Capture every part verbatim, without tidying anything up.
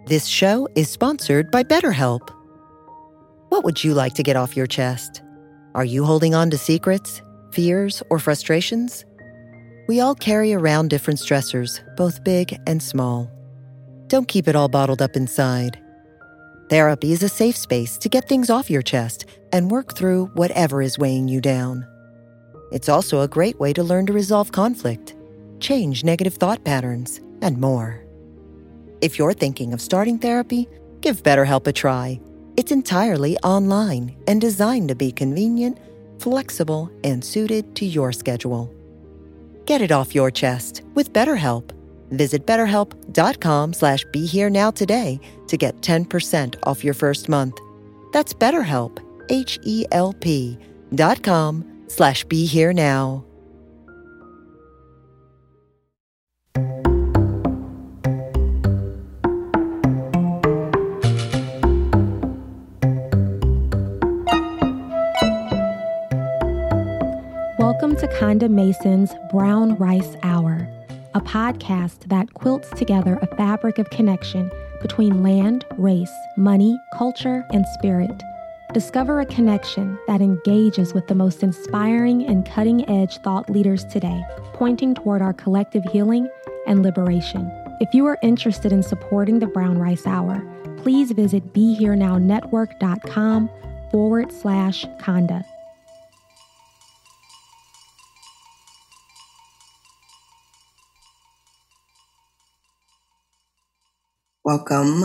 This show is sponsored by BetterHelp. What would you like to get off your chest? Are you holding on to secrets, fears, or frustrations? We all carry around different stressors, both big and small. Don't keep it all bottled up inside. Therapy is a safe space to get things off your chest and work through whatever is weighing you down. It's also a great way to learn to resolve conflict, change negative thought patterns, and more. If you're thinking of starting therapy, give BetterHelp a try. It's entirely online and designed to be convenient, flexible, and suited to your schedule. Get it off your chest with BetterHelp. Visit betterhelp.com slash be here now today to get ten percent off your first month. That's BetterHelp, H E L P dot com slash be here now. Welcome to Conda Mason's Brown Rice Hour, a podcast that quilts together a fabric of connection between land, race, money, culture, and spirit. Discover a connection that engages with the most inspiring and cutting-edge thought leaders today, pointing toward our collective healing and liberation. If you are interested in supporting the Brown Rice Hour, please visit BeHereNowNetwork.com forward slash Conda. Welcome.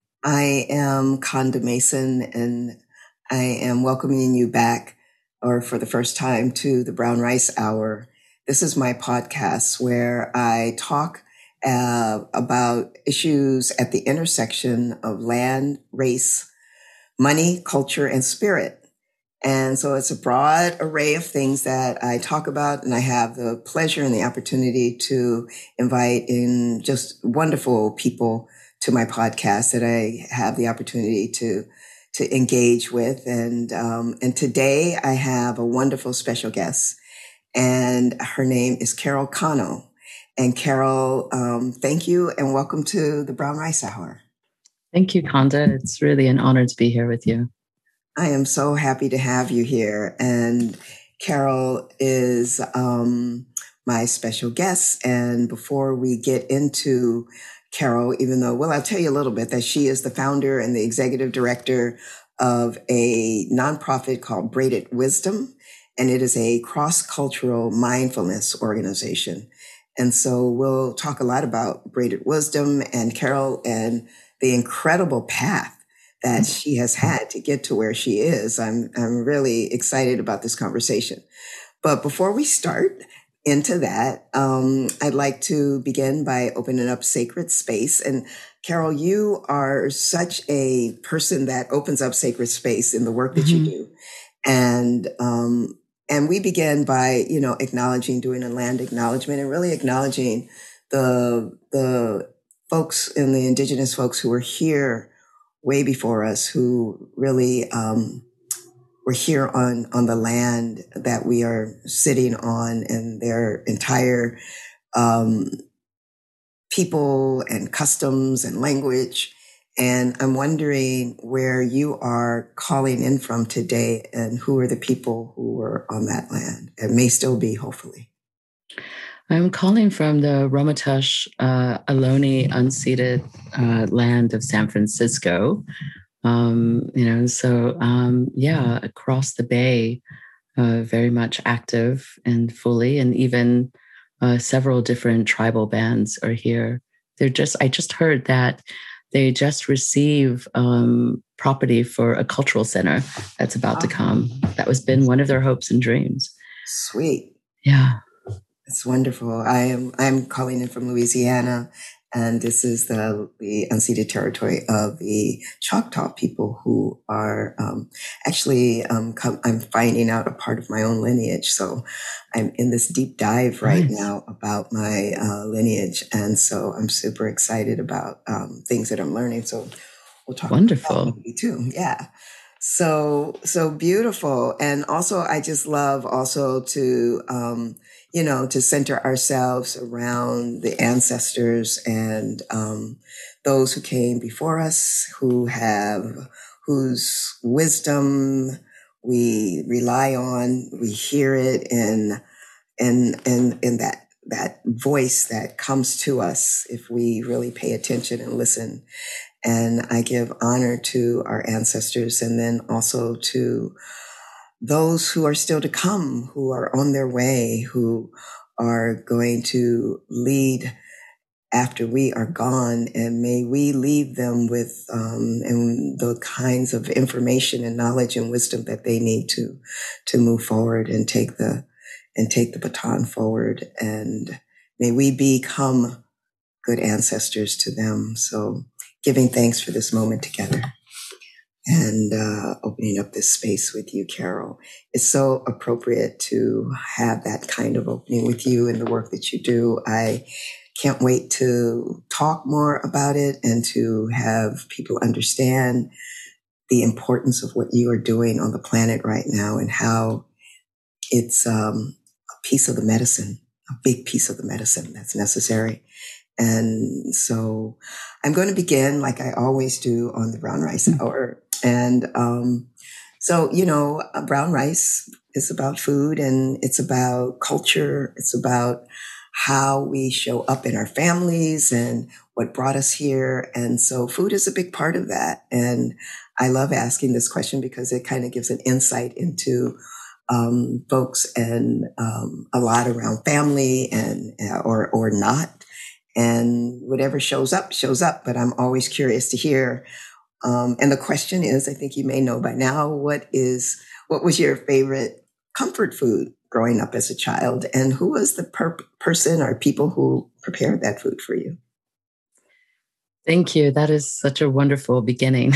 I am Conda Mason, and I am welcoming you back, or for the first time, to the Brown Rice Hour. This is my podcast where I talk uh, about issues at the intersection of land, race, money, culture, and spirit. And so it's a broad array of things that I talk about, and I have the pleasure and the opportunity to invite in just wonderful people to my podcast that I have the opportunity to to engage with. And um, and today I have a wonderful special guest, and her name is Carol Cano. And Carol, um, thank you and welcome to the Brown Rice Hour. Thank you, Conda. It's really an honor to be here with you. I am so happy to have you here. And Carol is um, my special guest. And before we get into Carol, even though, well, I'll tell you a little bit that she is the founder and the executive director of a nonprofit called Braided Wisdom, and it is a cross-cultural mindfulness organization. And so we'll talk a lot about Braided Wisdom and Carol and the incredible path that she has had to get to where she is. I'm, I'm really excited about this conversation. But before we start into that, um, I'd like to begin by opening up sacred space. And Carol, you are such a person that opens up sacred space in the work that mm-hmm. you do. And, um, and we begin by, you know, acknowledging, doing a land acknowledgement and really acknowledging the, the folks and the indigenous folks who were here way before us, who really, um, we're here on, on the land that we are sitting on, and their entire um, people and customs and language. And I'm wondering where you are calling in from today, and who are the people who were on that land and may still be, hopefully. I'm calling from the Ramaytush uh, Ohlone unceded uh, land of San Francisco. Um, you know, so, um, yeah, across the bay, uh, very much active and fully, and even, uh, several different tribal bands are here. They're just, I just heard that they just receive, um, property for a cultural center that's about oh. to come. That was been one of their hopes and dreams. Sweet. Yeah. It's wonderful. I am, I'm calling in from Louisiana. And this is the, the unceded territory of the Choctaw people, who are um, actually, um, come, I'm finding out a part of my own lineage. So I'm in this deep dive right nice. now about my uh, lineage. And so I'm super excited about um, things that I'm learning. So we'll talk Wonderful. about that too. Yeah. So, so beautiful. And also, I just love also to, um, you know, to center ourselves around the ancestors and um, those who came before us, who have, whose wisdom we rely on, we hear it in, in, in, in that, that voice that comes to us if we really pay attention and listen. And I give honor to our ancestors and then also to those who are still to come, who are on their way, who are going to lead after we are gone. And may we leave them with um, and the kinds of information and knowledge and wisdom that they need to to move forward and take the and take the baton forward. And may we become good ancestors to them. So giving thanks for this moment together and uh, opening up this space with you, Carol. It's so appropriate to have that kind of opening with you and the work that you do. I can't wait to talk more about it and to have people understand the importance of what you are doing on the planet right now and how it's um, a piece of the medicine, a big piece of the medicine that's necessary. And so I'm going to begin like I always do on the Brown Rice Hour. And um, so, you know, brown rice is about food and it's about culture. It's about how we show up in our families and what brought us here. And so food is a big part of that. And I love asking this question because it kind of gives an insight into um, folks and um, a lot around family and or or not. And whatever shows up, shows up. But I'm always curious to hear. Um, and the question is, I think you may know by now, what is, what was your favorite comfort food growing up as a child? And who was the per- person or people who prepared that food for you? Thank you. That is such a wonderful beginning.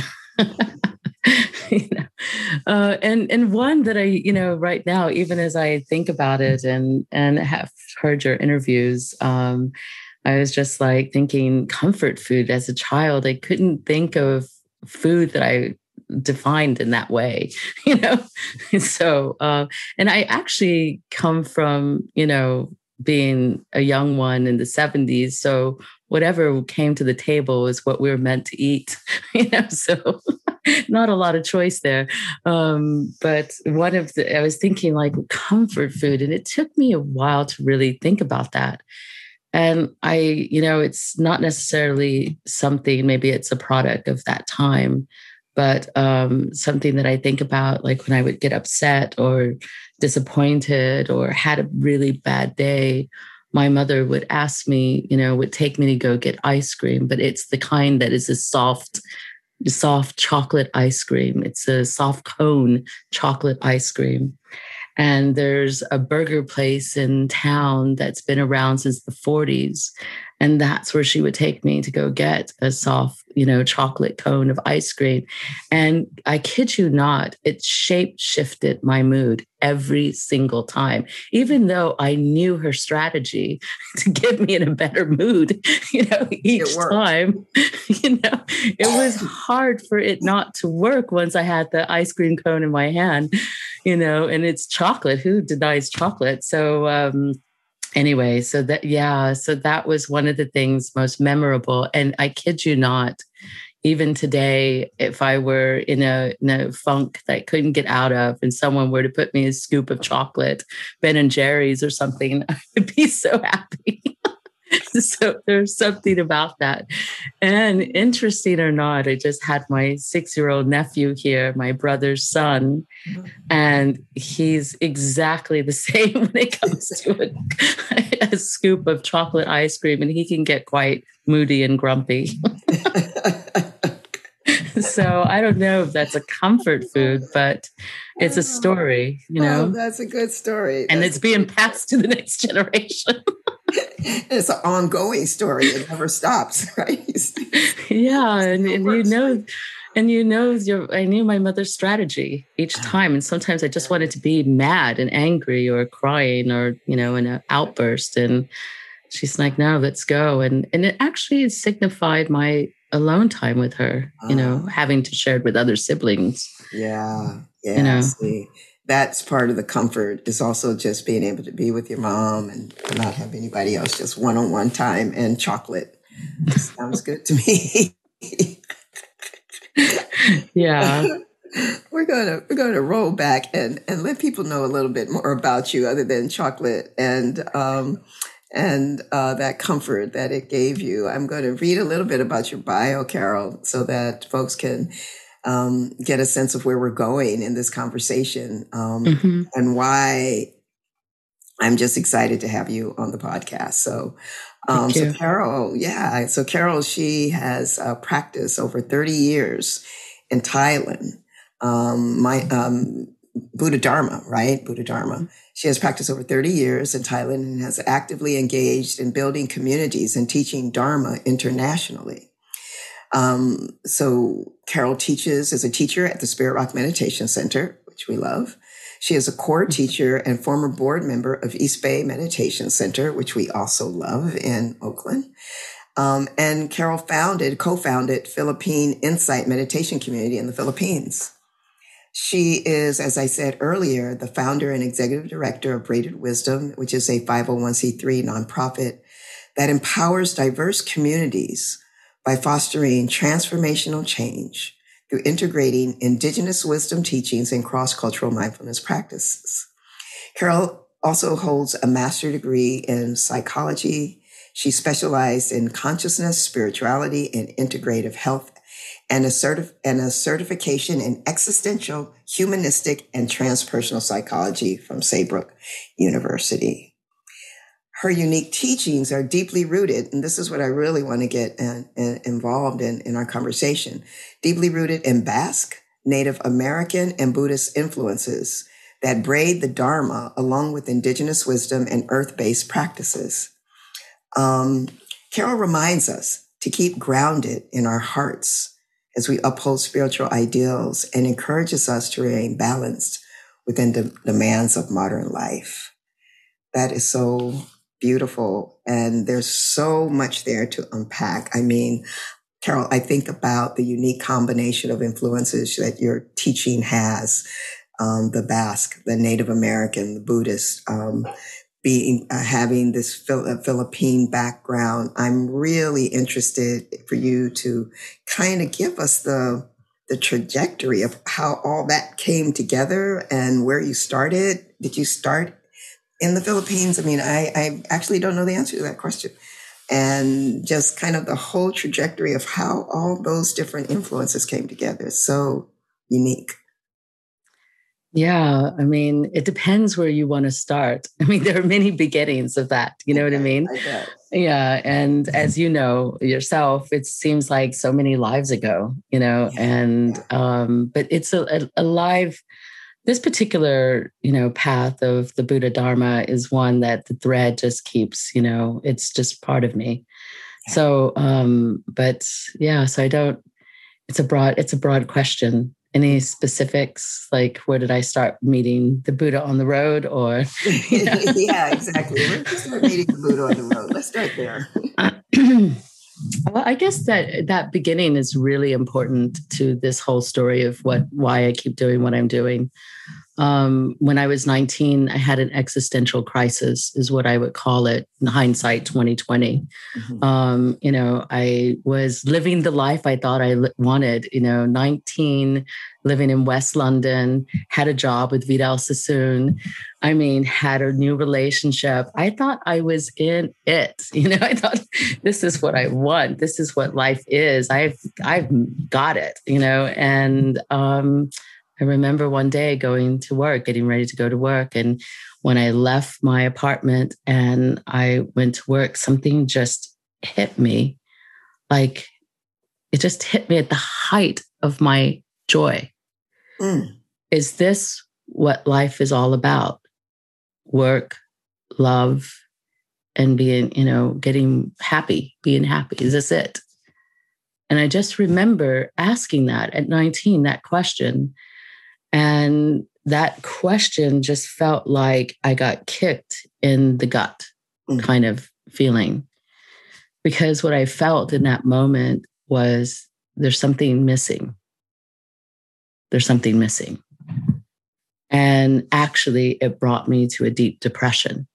you know, uh, and and one that I, you know, right now, even as I think about it and and have heard your interviews, um, I was just like thinking comfort food as a child. I couldn't think of food that I defined in that way, you know? so, uh, and I actually come from, you know, being a young one in the seventies. So whatever came to the table is what we were meant to eat, you know? So not a lot of choice there. Um, but one of the, I was thinking like comfort food, and it took me a while to really think about that. And I, you know, it's not necessarily something, maybe it's a product of that time, but um, something that I think about, like when I would get upset or disappointed or had a really bad day, my mother would ask me, you know, would take me to go get ice cream, but it's the kind that is a soft, soft chocolate ice cream. It's a soft cone chocolate ice cream. And there's a burger place in town that's been around since the forties. And that's where she would take me to go get a soft, you know, chocolate cone of ice cream. And I kid you not, it shape shifted my mood every single time, even though I knew her strategy to get me in a better mood, you know, each time, you know, it was hard for it not to work once I had the ice cream cone in my hand, you know, and it's chocolate. Who denies chocolate? So, um, Anyway, so that, yeah, so that was one of the things most memorable. And I kid you not, even today, if I were in a, in a funk that I couldn't get out of and someone were to put me a scoop of chocolate, Ben and Jerry's or something, I would be so happy. So there's something about that. And interesting or not, I just had my six-year-old nephew here, my brother's son, and he's exactly the same when it comes to a, a scoop of chocolate ice cream, and he can get quite moody and grumpy. So I don't know if that's a comfort food, but it's a story, you know. Oh, that's a good story. And that's it's being passed to the next generation. It's an ongoing story. It never stops, right? Yeah, and, and you know, and you know, your, I knew my mother's strategy each time. And sometimes I just wanted to be mad and angry or crying or, you know, in an outburst. And she's like, no, let's go. And, and it actually signified my alone time with her, you know, Uh, having to share it with other siblings. yeah. Yeah. You know, See, that's part of the comfort is also just being able to be with your mom and not have anybody else, just one-on-one time and chocolate. Sounds good to me. yeah. We're gonna we're gonna roll back and, and let people know a little bit more about you other than chocolate and um, and uh, that comfort that it gave you. I'm going to read a little bit about your bio, Carol, so that folks can um, get a sense of where we're going in this conversation um, mm-hmm. and why I'm just excited to have you on the podcast. So, um, so Carol, yeah, so Carol, she has uh, practiced over thirty years in Thailand. Um, my, um, Buddha Dharma, right? Buddha Dharma. She has practiced over thirty years in Thailand and has actively engaged in building communities and teaching Dharma internationally. Um, so Carol teaches as a teacher at the Spirit Rock Meditation Center, which we love. She is a core teacher and former board member of East Bay Meditation Center, which we also love in Oakland. Um, and Carol founded, co-founded Philippine Insight Meditation Community in the Philippines. She is, as I said earlier, the founder and executive director of Braided Wisdom, which is a five oh one c three nonprofit that empowers diverse communities by fostering transformational change through integrating indigenous wisdom teachings and cross-cultural mindfulness practices. Carol also holds a master's degree in psychology. She specialized in consciousness, spirituality, and integrative health, and a, certif- and a certification in existential, humanistic, and transpersonal psychology from Saybrook University. Her unique teachings are deeply rooted, and this is what I really want to get in, in, involved in in our conversation, deeply rooted in Basque, Native American, and Buddhist influences that braid the Dharma along with indigenous wisdom and earth-based practices. Um, Carol reminds us to keep grounded in our hearts as we uphold spiritual ideals and encourages us to remain balanced within the demands of modern life. That is so beautiful. And there's so much there to unpack. I mean, Carol, I think about the unique combination of influences that your teaching has, um, the Basque, the Native American, the Buddhist, um, being uh, having this Phil- Philippine background. I'm really interested for you to kind of give us the the trajectory of how all that came together and where you started. Did you start in the Philippines? I mean, I, I actually don't know the answer to that question. And just kind of the whole trajectory of how all those different influences came together. So unique. Yeah, I mean, it depends where you want to start. I mean, there are many beginnings of that. You know what I mean? I bet. Yeah. And as you know yourself, it seems like so many lives ago, you know, yeah, and, yeah. um, but it's a, a, a live, this particular, you know, path of the Buddha Dharma is one that the thread just keeps, you know, it's just part of me. Yeah. So, um, but yeah, so I don't, it's a broad, it's a broad question. Any specifics, like where did I start meeting the Buddha on the road, or? You know? Yeah, exactly. Where did you start meeting the Buddha on the road? Let's start there. Well, I guess that that beginning is really important to this whole story of what why I keep doing what I'm doing. Um, when I was nineteen, I had an existential crisis, is what I would call it. In hindsight, twenty twenty. Mm-hmm. Um, you know, I was living the life I thought I li- wanted. You know, nineteen, living in West London, had a job with Vidal Sassoon. I mean, had a new relationship. I thought I was in it. You know, I thought this is what I want. This is what life is. I've I've got it. You know, and um, I remember one day going to work, getting ready to go to work. And when I left my apartment and I went to work, something just hit me. Like it just hit me at the height of my joy. Mm. Is this what life is all about? Work, love, and being, you know, getting happy, being happy. Is this it? And I just remember asking that at nineteen, that question. And that question just felt like I got kicked in the gut, mm. kind of feeling. Because what I felt in that moment was there's something missing. There's something missing. And actually, it brought me to a deep depression.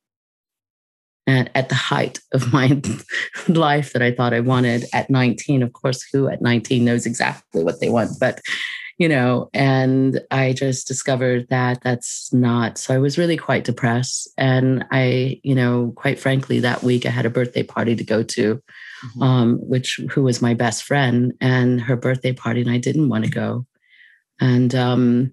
And at the height of my life that I thought I wanted at nineteen, of course, who at nineteen knows exactly what they want, but, you know, and I just discovered that that's not, so I was really quite depressed. And I, you know, quite frankly, that week I had a birthday party to go to, mm-hmm. um, which, who was my best friend, and her birthday party, and I didn't want to go. And um,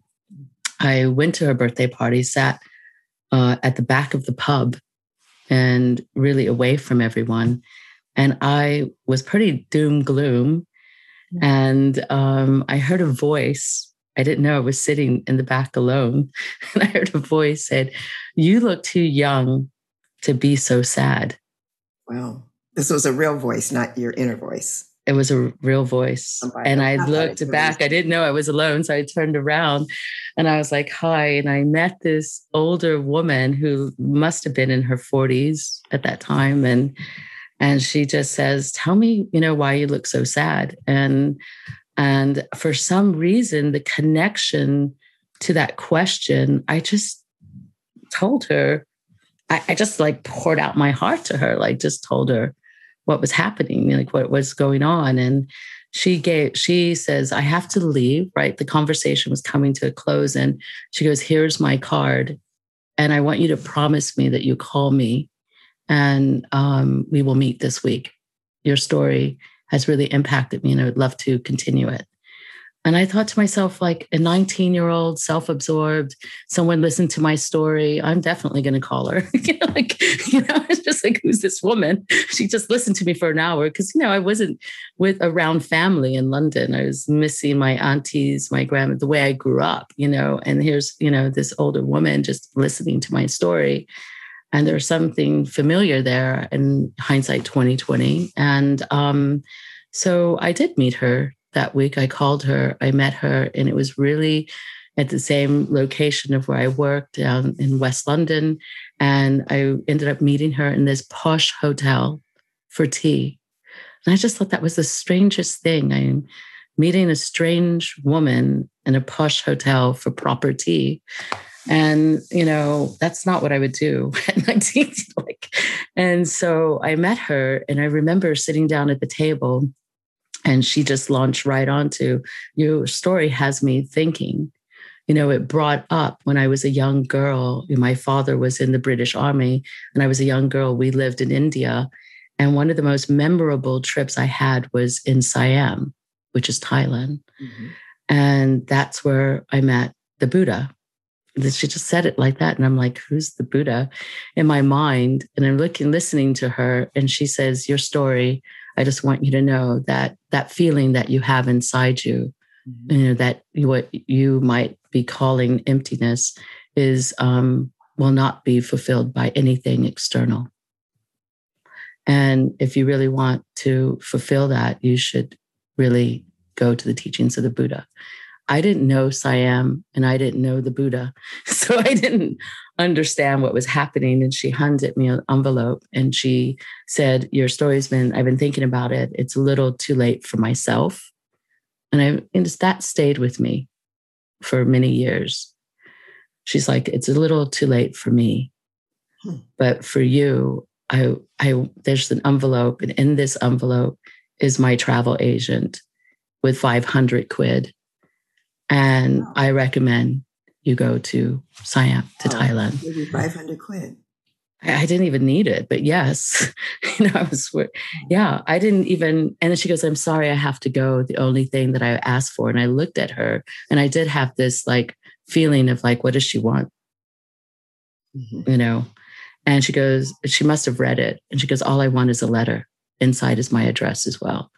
I went to her birthday party, sat uh, at the back of the pub and really away from everyone. And I was pretty doom gloom. And um, I heard a voice. I didn't know I was sitting in the back alone. And I heard a voice said, "You look too young to be so sad." Wow. This was a real voice, not your inner voice. It was a real voice. Somebody and I looked back. I didn't know I was alone. So I turned around and I was like, "Hi." And I met this older woman who must have been in her forties at that time. And And she just says, "Tell me, you know, why you look so sad." And, and for some reason, the connection to that question, I just told her, I, I just like poured out my heart to her, like just told her what was happening, like what was going on. And she gave, she says, "I have to leave," right? The conversation was coming to a close. And she goes, "Here's my card. And I want you to promise me that you call me. And um, we will meet this week. Your story has really impacted me and I would love to continue it." And I thought to myself, like a nineteen-year-old, self-absorbed, someone listened to my story, I'm definitely going to call her. you know, like, you know, it's just like, who's this woman? She just listened to me for an hour because, you know, I wasn't with around family in London. I was missing my aunties, my grandma, the way I grew up, you know, and here's, you know, this older woman just listening to my story. And there's something familiar there in hindsight twenty twenty. And um, so I did meet her that week. I called her, I met her, and it was really at the same location of where I worked down in West London. And I ended up meeting her in this posh hotel for tea. And I just thought that was the strangest thing. I'm meeting a strange woman in a posh hotel for proper tea. And, you know, that's not what I would do at nineteen. Like, and so I met her and I remember sitting down at the table and she just launched right onto, "Your story has me thinking." You know, it brought up when I was a young girl, my father was in the British Army and I was a young girl. We lived in India. And one of the most memorable trips I had was in Siam, which is Thailand. Mm-hmm. And that's where I met the Buddha. She just said it like that. And I'm like, who's the Buddha in my mind? And I'm looking, listening to her. And she says, "Your story, I just want you to know that that feeling that you have inside you, mm-hmm. you know, that what you might be calling emptiness is, um, will not be fulfilled by anything external. And if you really want to fulfill that, you should really go to the teachings of the Buddha." I didn't know Siam and I didn't know the Buddha. So I didn't understand what was happening. And she handed me an envelope and she said, "Your story's been, I've been thinking about it. It's a little too late for myself." And I, and that stayed with me for many years. She's like, "It's a little too late for me, hmm. but for you, I, I, there's an envelope. And in this envelope is my travel agent with five hundred quid. And wow. I recommend you go to Siam, to oh, Thailand." Maybe five hundred quid. I, I didn't even need it, but yes, you know, I was, yeah, I didn't even, and then she goes, "I'm sorry, I have to go. The only thing that I asked for." And I looked at her and I did have this like feeling of like, what does she want? Mm-hmm. You know? And she goes, she must have read it. And she goes, "All I want is a letter. Inside is my address as well."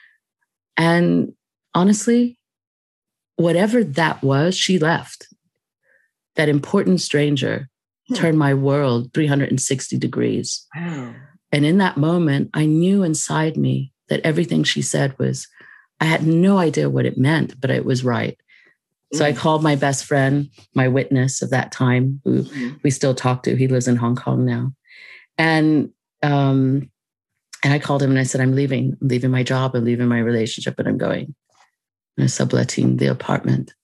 And honestly, whatever that was, she left. That important stranger hmm. turned my world three hundred sixty degrees. Wow. And in that moment, I knew inside me that everything she said was, I had no idea what it meant, but it was right. Mm. So I called my best friend, my witness of that time, who mm. we still talk to. He lives in Hong Kong now. And um, And I called him and I said, I'm leaving. I'm leaving my job. I'm leaving my relationship, and I'm going. And I'm subletting the apartment.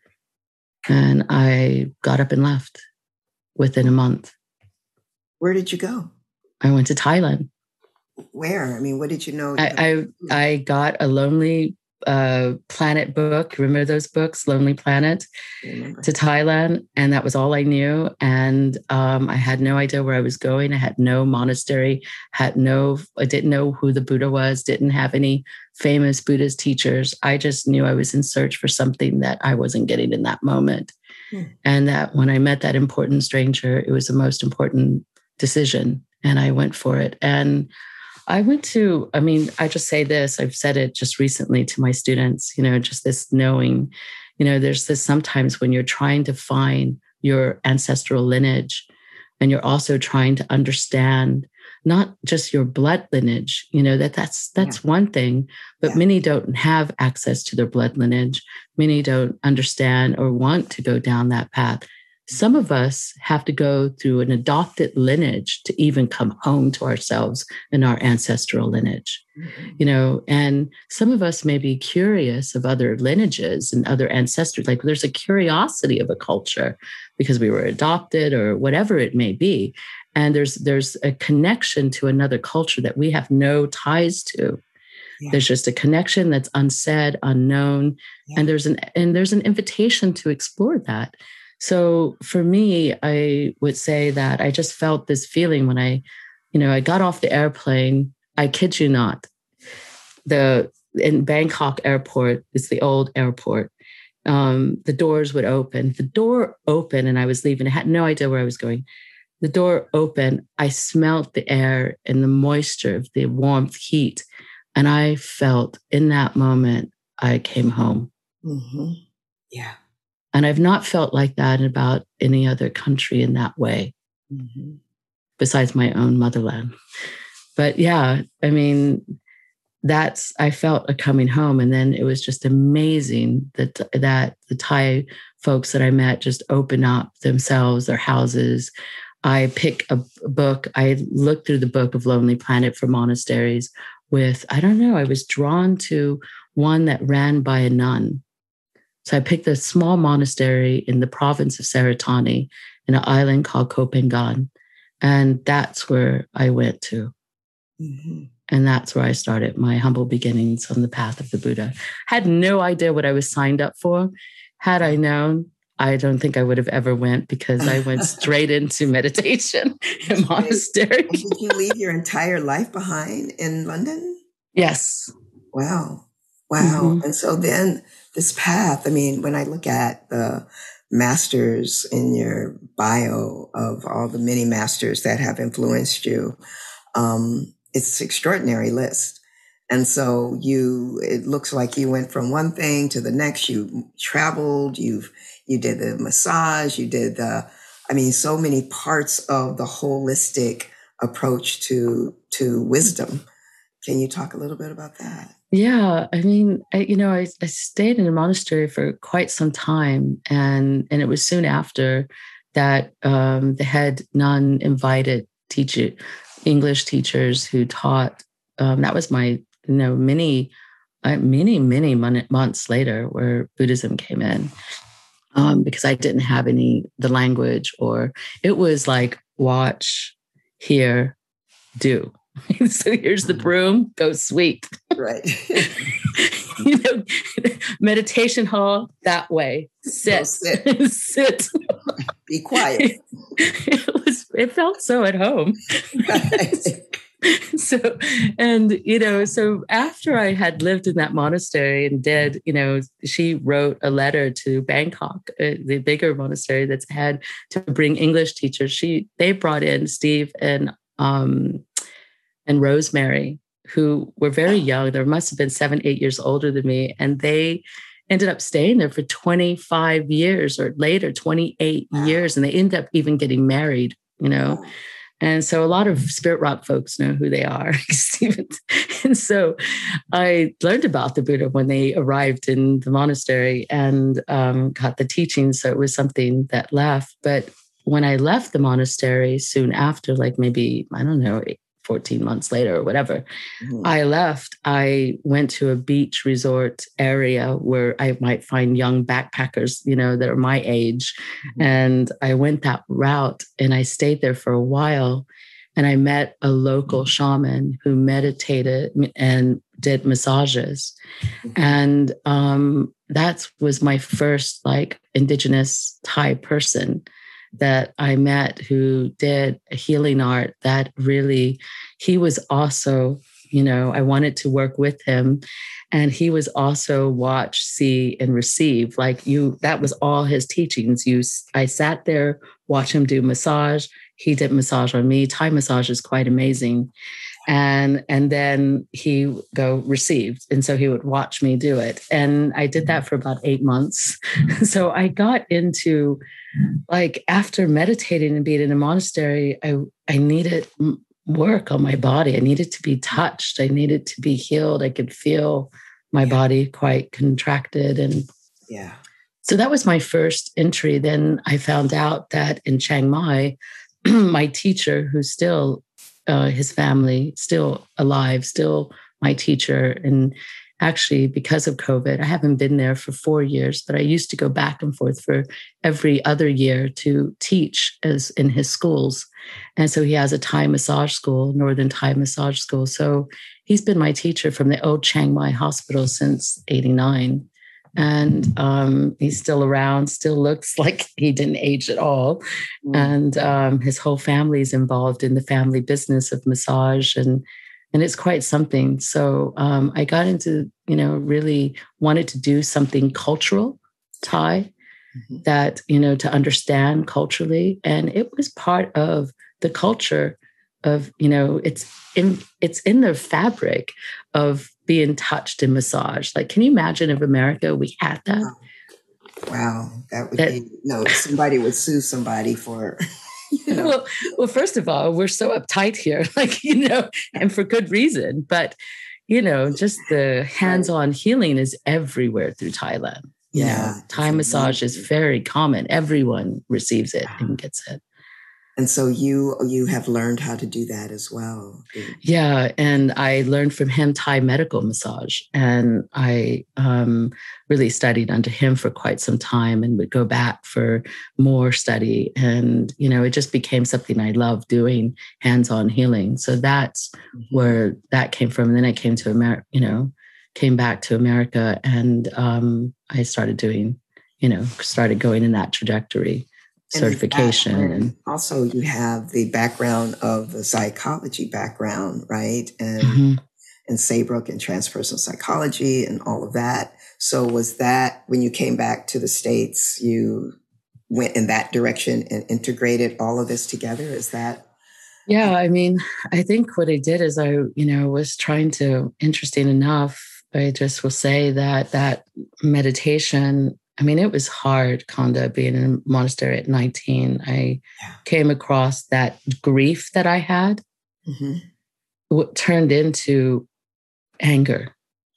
And I got up and left within a month. Where did you go? I went to Thailand. Where? I mean, what did you know? I I, I got a Lonely uh, Planet book. Remember those books, Lonely Planet, to Thailand. And that was all I knew. And um, I had no idea where I was going. I had no monastery, had no, I didn't know who the Buddha was, didn't have any famous Buddhist teachers. I just knew I was in search for something that I wasn't getting in that moment. Hmm. And that when I met that important stranger, it was the most important decision. And I went for it. And I went to, I mean, I just say this, I've said it just recently to my students, you know, just this knowing, you know, there's this sometimes when you're trying to find your ancestral lineage and you're also trying to understand not just your blood lineage, you know, that that's, that's yeah. one thing, but yeah. many don't have access to their blood lineage. Many don't understand or want to go down that path. Some of us have to go through an adopted lineage to even come home to ourselves and our ancestral lineage, mm-hmm. you know, and some of us may be curious of other lineages and other ancestors. Like there's a curiosity of a culture because we were adopted or whatever it may be. And there's, there's a connection to another culture that we have no ties to. Yeah. There's just a connection that's unsaid, unknown, yeah. and there's an, and there's an invitation to explore that. So for me, I would say that I just felt this feeling when I, you know, I got off the airplane. I kid you not, the in Bangkok airport, it's the old airport. Um, the doors would open. The door opened, and I was leaving. I had no idea where I was going. The door opened. I smelled the air and the moisture, the warmth, heat, and I felt in that moment I came home. Mm-hmm. Yeah. And I've not felt like that in about any other country in that way, mm-hmm. besides my own motherland. But yeah, I mean, that's, I felt a coming home. And then it was just amazing that, that the Thai folks that I met just opened up themselves, their houses. I pick a book. I looked through the book of Lonely Planet for monasteries with, I don't know, I was drawn to one that ran by a nun. So I picked a small monastery in the province of Saratani in an island called Koh Phangan. And that's where I went to. Mm-hmm. And that's where I started my humble beginnings on the path of the Buddha. Had no idea what I was signed up for. Had I known, I don't think I would have ever went because I went straight into meditation and monastery. And did you leave your entire life behind in London? Yes. Wow. Wow. Mm-hmm. And so then this path, I mean, when I look at the masters in your bio of all the many masters that have influenced you, um, it's an extraordinary list. And so you, it looks like you went from one thing to the next. You traveled, you've, you did the massage, you did the, I mean, so many parts of the holistic approach to, to wisdom. Can you talk a little bit about that? Yeah, I mean, I, you know, I, I stayed in a monastery for quite some time, and and it was soon after that um, the head nun invited teacher, English teachers who taught. Um, that was my, you know, many, uh, many, many months later where Buddhism came in, um, because I didn't have any the language, or it was like watch, hear, do. So here's the broom, go sweep. Right. You know, meditation hall that way. Sit. sit. Sit. Be quiet. It was it felt so at home. Right. So, and, you know, so after I had lived in that monastery and did, you know, she wrote a letter to Bangkok, uh, the bigger monastery that's had to bring English teachers. She, they brought in Steve and, um, and Rosemary, who were very young. They must have been seven, eight years older than me. And they ended up staying there for twenty-five years or later, twenty-eight wow. years. And they ended up even getting married, you know. Wow. And so a lot of Spirit Rock folks know who they are. And so I learned about the Buddha when they arrived in the monastery and um, got the teaching. So it was something that left. But when I left the monastery soon after, like maybe, I don't know, fourteen months later or whatever, Mm-hmm. I left. I went to a beach resort area where I might find young backpackers, you know, that are my age. Mm-hmm. And I went that route and I stayed there for a while. And I met a local shaman who meditated and did massages. Mm-hmm. And um, that was my first like indigenous Thai person that I met who did a healing art that really, he was also, you know, I wanted to work with him. And he was also watch, see, and receive. Like you, that was all his teachings. You, I sat there, watched him do massage. He did massage on me. Thai massage is quite amazing. And, and then he go received. And so he would watch me do it. And I did that for about eight months. So I got into like, after meditating and being in a monastery, I, I needed work on my body. I needed to be touched. I needed to be healed. I could feel my Yeah. body quite contracted. And Yeah. so that was my first entry. Then I found out that in Chiang Mai, my teacher, who's still Uh, his family, still alive, still my teacher. And actually, because of COVID, I haven't been there for four years, but I used to go back and forth for every other year to teach as in his schools. And so he has a Thai massage school, Northern Thai Massage School. So he's been my teacher from the old Chiang Mai Hospital since eighty-nine. And um, he's still around, still looks like he didn't age at all. Mm. And um, his whole family is involved in the family business of massage. And, and it's quite something. So um, I got into, you know, really wanted to do something cultural, Thai, mm-hmm. that, you know, to understand culturally. And it was part of the culture of, you know, it's in, it's in the fabric of being touched in massage. Like, can you imagine if America, we had that? Wow. That would that, be, no, somebody would sue somebody for, you know. Well, well, first of all, we're so uptight here, like, you know, and for good reason. But, you know, just the hands-on healing is everywhere through Thailand. You Yeah. know, Thai massage is very common. Everyone receives it and gets it. And so you you have learned how to do that as well. Yeah, and I learned from him Thai medical massage, and I um, really studied under him for quite some time, and would go back for more study. And you know, it just became something I love doing, hands-on healing. So that's mm-hmm. where that came from. And then I came to America. You know, came back to America, and um, I started doing, you know, started going in that trajectory. Certification. And, and also you have the background of the psychology background, right? And mm-hmm. and Saybrook and transpersonal psychology and all of that. So was that when you came back to the States, you went in that direction and integrated all of this together? Is that? Yeah, I mean, I think what I did is I, you know, was trying to, interesting enough, I just will say that that meditation, I mean, it was hard, Khanda, being in a monastery at nineteen. I yeah. came across that grief that I had, mm-hmm. what turned into anger.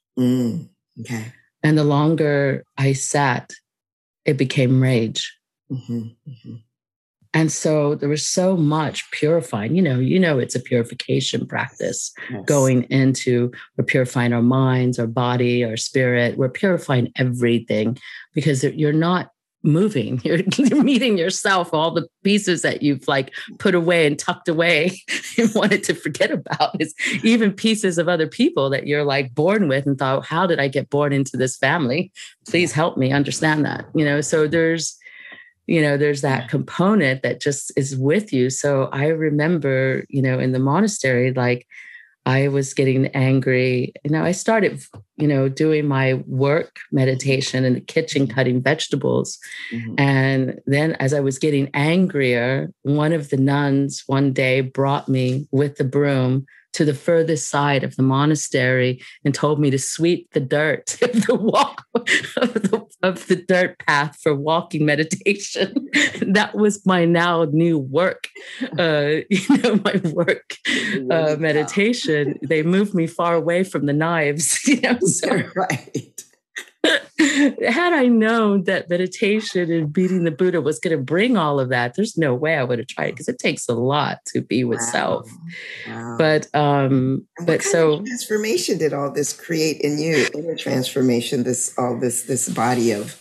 Mm, okay. And the longer I sat, it became rage. Mm-hmm, mm-hmm. And so there was so much purifying, you know, you know, it's a purification practice yes. going into, we're purifying our minds, our body, our spirit. We're purifying everything because you're not moving. You're, you're meeting yourself, all the pieces that you've like put away and tucked away and wanted to forget about. It's even pieces of other people that you're like born with and thought, how did I get born into this family? Please help me understand that, you know, so there's, you know, there's that component that just is with you. So I remember, you know, in the monastery, like I was getting angry. You know, I started, you know, doing my work meditation in the kitchen, cutting vegetables. Mm-hmm. And then as I was getting angrier, one of the nuns one day brought me with the broom to the furthest side of the monastery and told me to sweep the dirt of the walk of the, of the dirt path for walking meditation. That was my now new work, uh, you know, my work uh, meditation. They moved me far away from the knives, you know. So. Right. had I known that meditation and beating the Buddha was going to bring all of that, there's no way I would have tried it, because it takes a lot to be with wow. self. Wow. But um, and but what kind so of transformation did all this create in you? Inner transformation, this all this this body of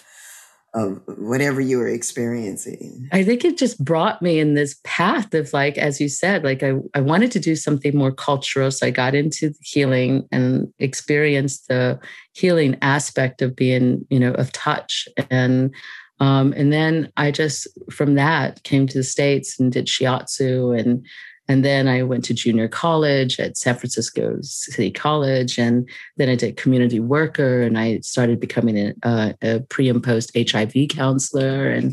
of whatever you were experiencing. I think it just brought me in this path of, like, as you said, like I, I wanted to do something more cultural. So I got into healing and experienced the healing aspect of being, you know, of touch. And, um, and then I just, from that, came to the States and did shiatsu. And, and then I went to junior college at San Francisco City College. And then I did community worker, and I started becoming a, a, a pre and post H I V counselor. And,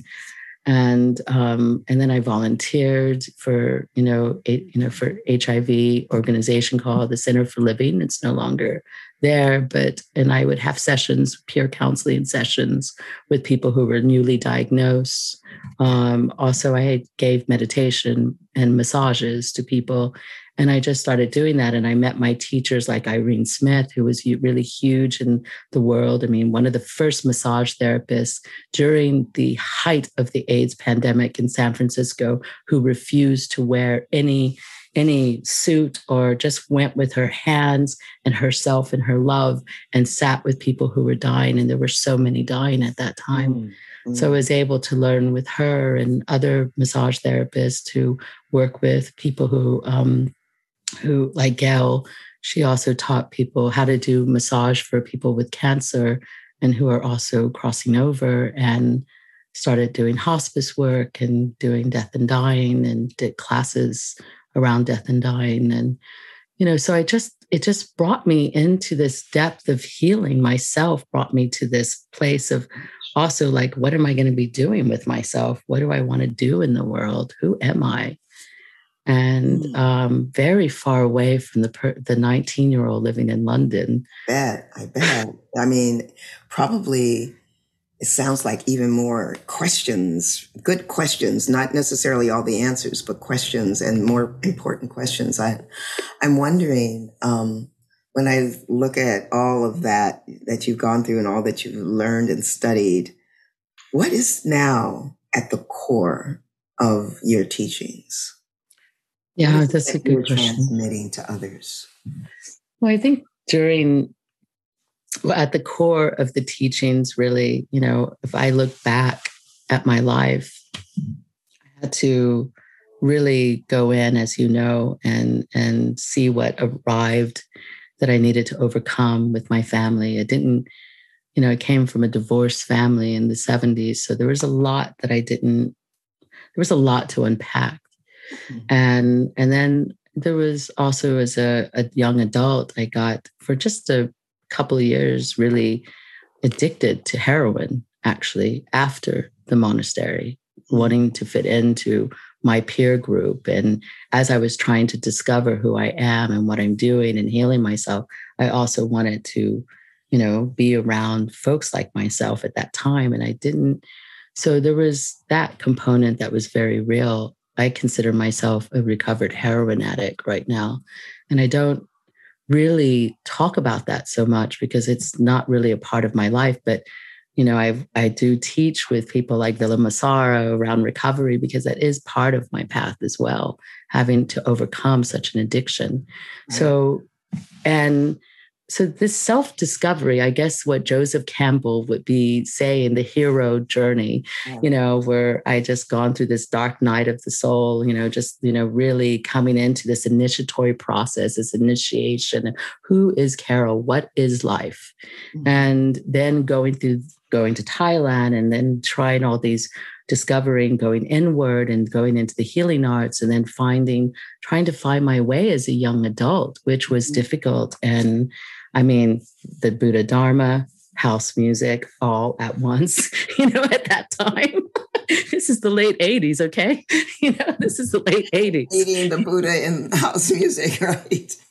and, um, and then I volunteered for, you know, a, you know, for H I V organization called the Center for Living. It's no longer there, but, and I would have sessions, peer counseling sessions with people who were newly diagnosed. Um, also, I gave meditation and massages to people, and I just started doing that. And I met my teachers like Irene Smith, who was really huge in the world. I mean, one of the first massage therapists during the height of the AIDS pandemic in San Francisco, who refused to wear any any suit, or just went with her hands and herself and her love and sat with people who were dying. And there were so many dying at that time. Mm-hmm. So I was able to learn with her and other massage therapists who work with people who, um, who like Gail, she also taught people how to do massage for people with cancer and who are also crossing over, and started doing hospice work and doing death and dying, and did classes around death and dying. And, you know, so I just, it just brought me into this depth of healing myself, brought me to this place of also, like, what am I going to be doing with myself? What do I want to do in the world? Who am I? And um, very far away from the per- the nineteen-year-old living in London. I bet, I bet. I mean, probably it sounds like even more questions, good questions, not necessarily all the answers, but questions, and more important questions. I, I'm wondering, um, when I look at all of that that you've gone through and all that you've learned and studied, what is now at the core of your teachings? Yeah, that's a good question. Transmitting to others. Well, I think during, well, at the core of the teachings, really, you know, if I look back at my life, I had to really go in, as you know, and and see what arrived that I needed to overcome with my family. I didn't, you know, I came from a divorced family in the seventies, so there was a lot that I didn't, there was a lot to unpack. Mm-hmm. And and then there was also, as a, a young adult, I got, for just a couple of years, really addicted to heroin, actually, after the monastery, wanting to fit into my peer group. And as I was trying to discover who I am and what I'm doing and healing myself, I also wanted to, you know, be around folks like myself at that time. And I didn't. So there was that component that was very real. I consider myself a recovered heroin addict right now. And I don't really talk about that so much because it's not really a part of my life. But, you know, I I do teach with people like Vilamasara around recovery, because that is part of my path as well, having to overcome such an addiction. Right. So, and so this self-discovery, I guess what Joseph Campbell would be saying, the hero journey, yeah. you know, where I just gone through this dark night of the soul, you know, just, you know, really coming into this initiatory process, this initiation. Who is Carol? What is life? Mm-hmm. And then going through, going to Thailand, and then trying all these, discovering, going inward and going into the healing arts, and then finding, trying to find my way as a young adult, which was mm-hmm. difficult. And I mean, the Buddha Dharma, house music, all at once, you know, at that time. This is the late eighties, okay? You know, this is the late eighties. Eating the Buddha in house music, right?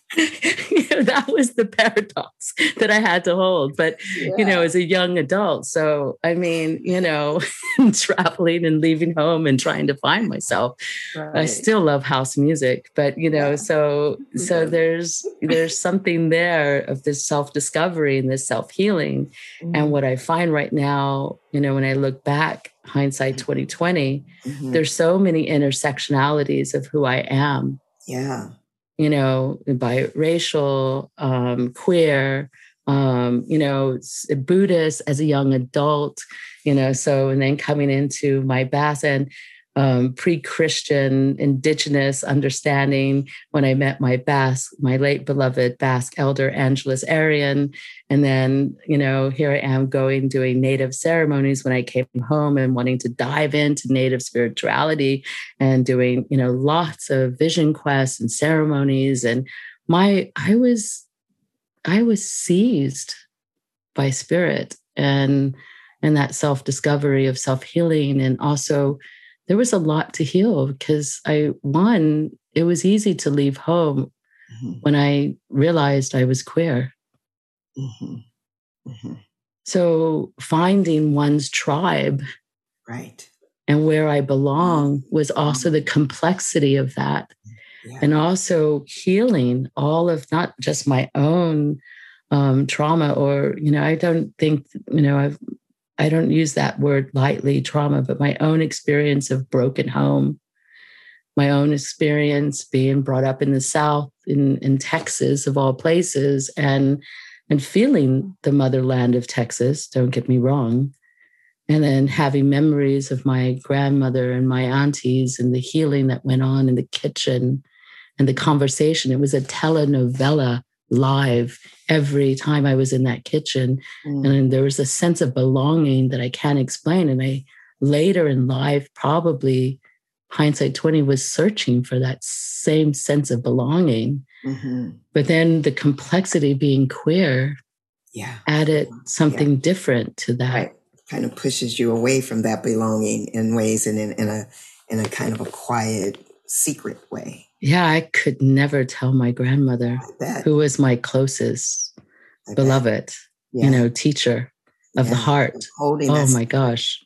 you know, that was the paradox that I had to hold. But, yeah. you know, as a young adult, so, I mean, you know, traveling and leaving home and trying to find myself, right. I still love house music, but, you know, yeah. so, so yeah. there's, there's something there of this self-discovery and this self-healing. Mm-hmm. And what I find right now, you know, when I look back, hindsight twenty twenty, mm-hmm. there's so many intersectionalities of who I am. Yeah. You know, biracial, um, queer, um, you know, Buddhist as a young adult, you know, so, and then coming into my Basque and um, pre-Christian indigenous understanding when I met my Basque, my late beloved Basque elder, Angelus Arian. And then, you know, here I am going, doing native ceremonies when I came home and wanting to dive into native spirituality and doing, you know, lots of vision quests and ceremonies. And my, I was, I was seized by spirit and, and that self-discovery of self-healing. And also there was a lot to heal because I, one, it was easy to leave home mm-hmm. when I realized I was queer. Mm-hmm. Mm-hmm. So finding one's tribe, right, and where I belong was also the complexity of that. Yeah. And also healing all of not just my own um, trauma or, you know, I don't think, you know, I've, I don't use that word lightly, trauma, but my own experience of broken home, my own experience being brought up in the South, in, in Texas, of all places, and, and feeling the motherland of Texas, don't get me wrong. And then having memories of my grandmother and my aunties and the healing that went on in the kitchen and the conversation. It was a telenovela live every time I was in that kitchen. Mm. And there was a sense of belonging that I can't explain. And I later in life, probably hindsight twenty, was searching for that same sense of belonging. Mm-hmm. But then the complexity being queer yeah. added something yeah. different to that. Right. Kind of pushes you away from that belonging in ways and in, in a in a kind of a quiet, secret way. Yeah, I could never tell my grandmother, who was my closest I beloved, yeah. you know, teacher of yeah. the heart. Holding oh my gosh.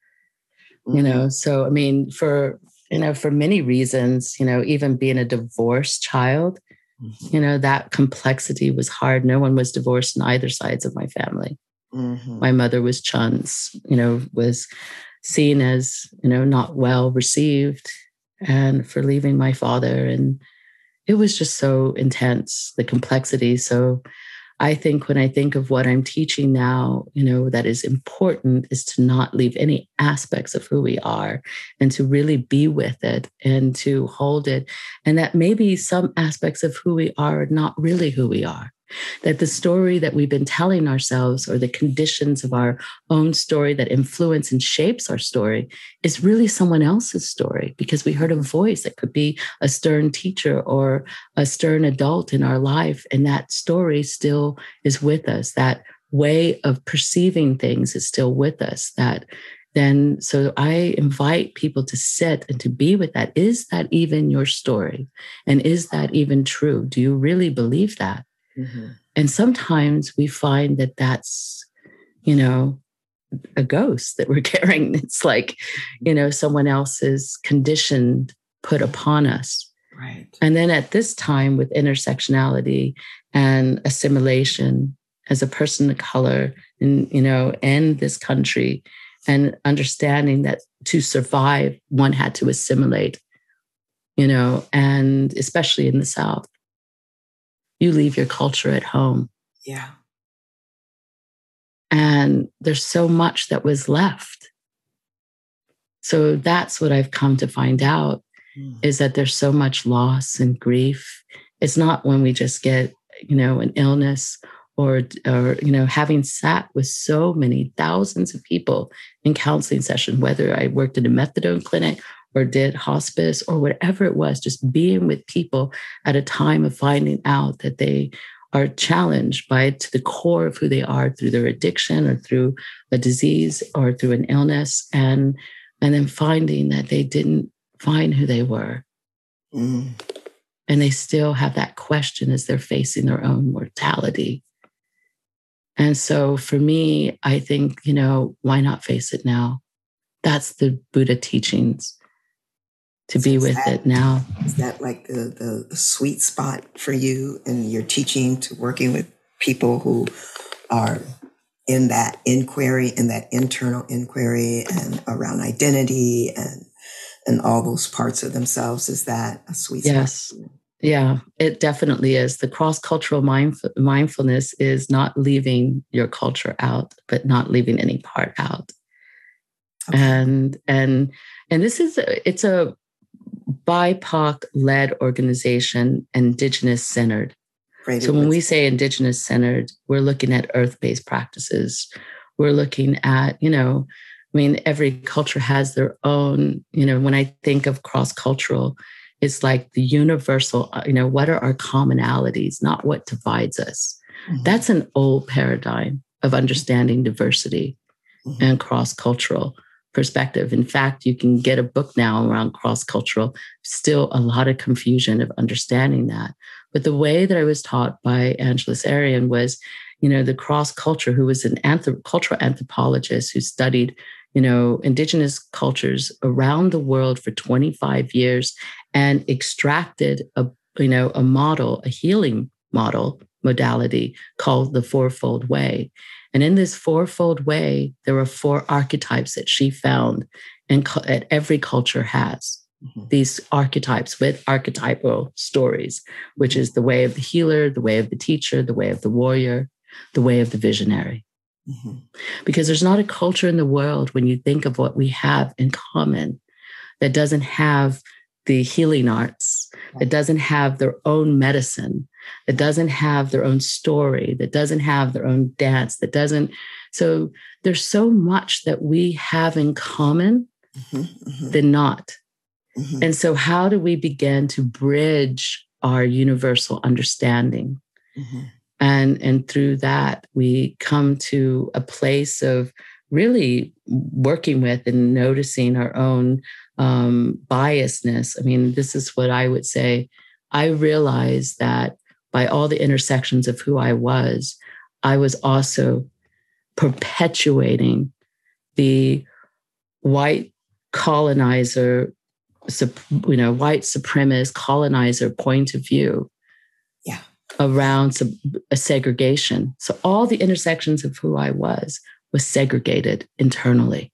Mm-hmm. You know, so, I mean, for, you know, for many reasons, you know, even being a divorced child, mm-hmm. you know, that complexity was hard. No one was divorced on either sides of my family. Mm-hmm. My mother was Chun's, you know, was seen as, you know, not well received. And for leaving my father. And it was just so intense, the complexity. So I think when I think of what I'm teaching now, you know, that is important is to not leave any aspects of who we are and to really be with it and to hold it. And that maybe some aspects of who we are are not really who we are. That the story that we've been telling ourselves or the conditions of our own story that influence and shapes our story is really someone else's story because we heard a voice that could be a stern teacher or a stern adult in our life. And that story still is with us. That way of perceiving things is still with us. That then, so I invite people to sit and to be with that. Is that even your story? And is that even true? Do you really believe that? Mm-hmm. And sometimes we find that that's, you know, a ghost that we're carrying. It's like, you know, someone else's condition put upon us. Right. And then at this time with intersectionality and assimilation as a person of color in, you know, in this country and understanding that to survive, one had to assimilate, you know, and especially in the South. You leave your culture at home. Yeah. And there's so much that was left. So that's what I've come to find out mm. is that there's so much loss and grief. It's not when we just get, you know, an illness or, or, you know, having sat with so many thousands of people in counseling session, whether I worked in a methadone clinic or did hospice or whatever it was, just being with people at a time of finding out that they are challenged by to the core of who they are through their addiction or through a disease or through an illness. And, and then finding that they didn't find who they were. Mm. and they still have that question as they're facing their own mortality. And so for me, I think, you know, why not face it now? That's the Buddha teachings, to so be with that, it now. Is that like the, the, the sweet spot for you in your teaching, to working with people who are in that inquiry, in that internal inquiry and around identity and and all those parts of themselves? Is that a sweet spot? Yes. Yeah, it definitely is. The cross-cultural mindf- mindfulness is not leaving your culture out, but not leaving any part out. Okay. And and and this is a, it's a B I P O C-led organization, Indigenous-centered. Great. So when we say Indigenous-centered, we're looking at earth-based practices. We're looking at, you know, I mean, every culture has their own, you know, when I think of cross-cultural, it's like the universal, you know, what are our commonalities, not what divides us. Mm-hmm. That's an old paradigm of understanding diversity mm-hmm. and cross-cultural perspective. In fact, you can get a book now around cross-cultural, still a lot of confusion of understanding that. But the way that I was taught by Angeles Arrien was, you know, the cross-culture, who was an anthrop- cultural anthropologist who studied, you know, indigenous cultures around the world for twenty-five years and extracted a, you know, a model, a healing model modality called the Fourfold Way. And in this Fourfold Way, there were four archetypes that she found and that every culture has. Mm-hmm. These archetypes with archetypal stories, which is the way of the healer, the way of the teacher, the way of the warrior, the way of the visionary. Mm-hmm. Because there's not a culture in the world, when you think of what we have in common, that doesn't have the healing arts, that doesn't have their own medicine, that doesn't have their own story, that doesn't have their own dance, that doesn't. So there's so much that we have in common mm-hmm, mm-hmm. than not. Mm-hmm. And so how do we begin to bridge our universal understanding? Mm-hmm. And, and through that, we come to a place of really working with and noticing our own um, biasness. I mean, this is what I would say. I realized that by all the intersections of who I was, I was also perpetuating the white colonizer, you know, white supremacist colonizer point of view. Yeah. Around a segregation. So all the intersections of who I was was segregated internally.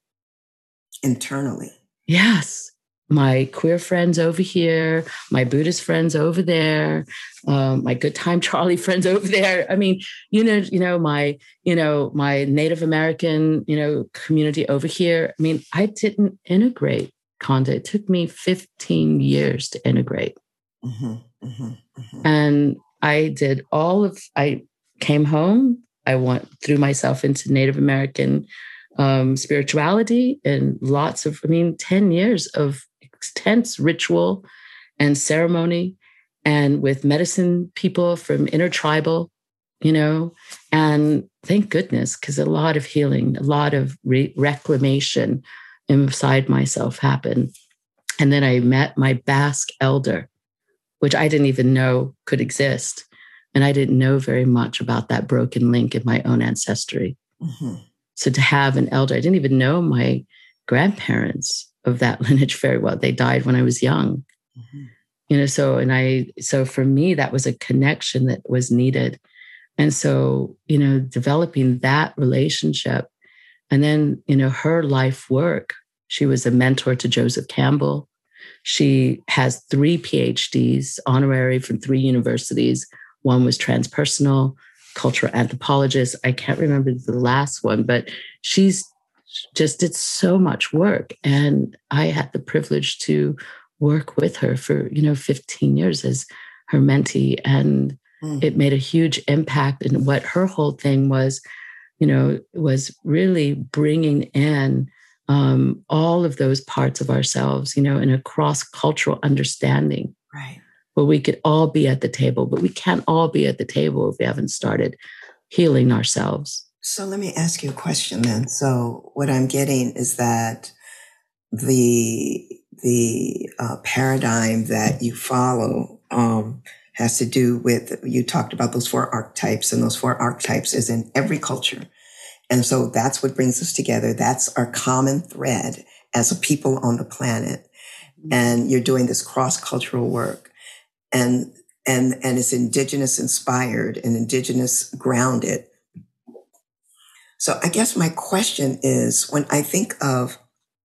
Internally? Yes. My queer friends over here, my Buddhist friends over there, um, my good time Charlie friends over there. I mean, you know, you know, my, you know, my Native American, you know, community over here. I mean, I didn't integrate, Khanda. It took me fifteen years to integrate. Mm-hmm, mm-hmm, mm-hmm. And I did all of, I came home, I went threw myself into Native American um, spirituality and lots of, I mean, ten years of intense ritual and ceremony, and with medicine people from intertribal, you know, and thank goodness, because a lot of healing, a lot of re- reclamation inside myself happened. And then I met my Basque elder, which I didn't even know could exist. And I didn't know very much about that broken link in my own ancestry. Mm-hmm. So to have an elder, I didn't even know my grandparents of that lineage very well. They died when I was young. Mm-hmm. You know, so, and I, so for me, that was a connection that was needed. And so, you know, developing that relationship and then, you know, her life work, she was a mentor to Joseph Campbell. She has three P H Ds, honorary from three universities. One was transpersonal, cultural anthropologist. I can't remember the last one, but she's just did so much work. And I had the privilege to work with her for, you know, fifteen years as her mentee. And mm. it made a huge impact. And what her whole thing was, you know, was really bringing in um, all of those parts of ourselves, you know, in a cross-cultural understanding. Right. Where we could all be at the table, but we can't all be at the table if we haven't started healing ourselves. So let me ask you a question then. So what I'm getting is that the the uh, paradigm that you follow um, has to do with, you talked about those four archetypes, and those four archetypes is in every culture. And so that's what brings us together. That's our common thread as a people on the planet. And you're doing this cross-cultural work, and and and it's indigenous inspired and indigenous grounded. So I guess my question is, when I think of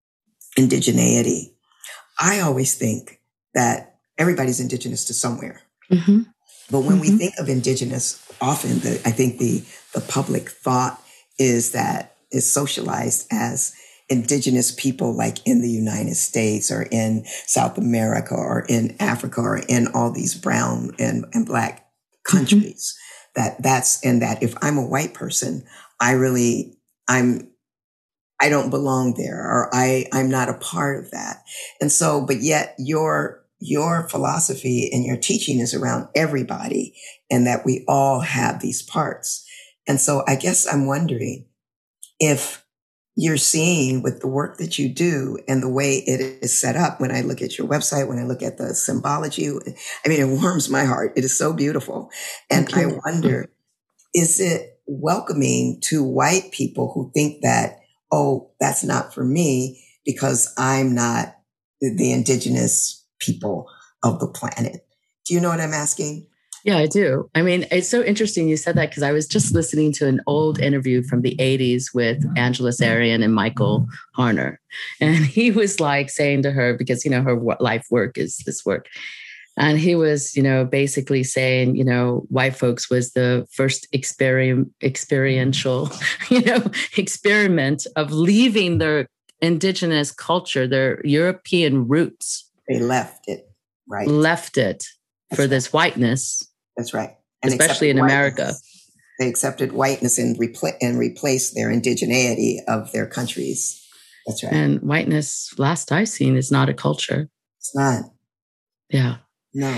indigeneity, I always think that everybody's indigenous to somewhere. Mm-hmm. But when mm-hmm. we think of indigenous, often the, I think the, the public thought is that is socialized as indigenous people like in the United States or in South America or in Africa or in all these brown and, and black countries. Mm-hmm. That that's, and that if I'm a white person, I really, I'm, I don't belong there, or I, I'm not a part of that. And so, but yet your, your philosophy and your teaching is around everybody, and that we all have these parts. And so I guess I'm wondering if you're seeing with the work that you do and the way it is set up. When I look at your website, when I look at the symbology, I mean, it warms my heart. It is so beautiful. And I wonder, is it welcoming to white people who think that, oh, that's not for me because I'm not the indigenous people of the planet? Do you know what I'm asking? Yeah, I do. I mean, it's so interesting you said that, because I was just listening to an old interview from the eighties with Angela Sarian and Michael Harner. And he was like saying to her, because, you know, her life work is this work. And he was, you know, basically saying, you know, white folks was the first experiment, experiential, you know, experiment of leaving their indigenous culture, their European roots. They left it, right? Left it That's for right. this whiteness. That's right. And especially in whiteness. America. They accepted whiteness and, repl- and replaced their indigeneity of their countries. That's right. And whiteness, last I've seen, is not a culture. It's not. Yeah. No.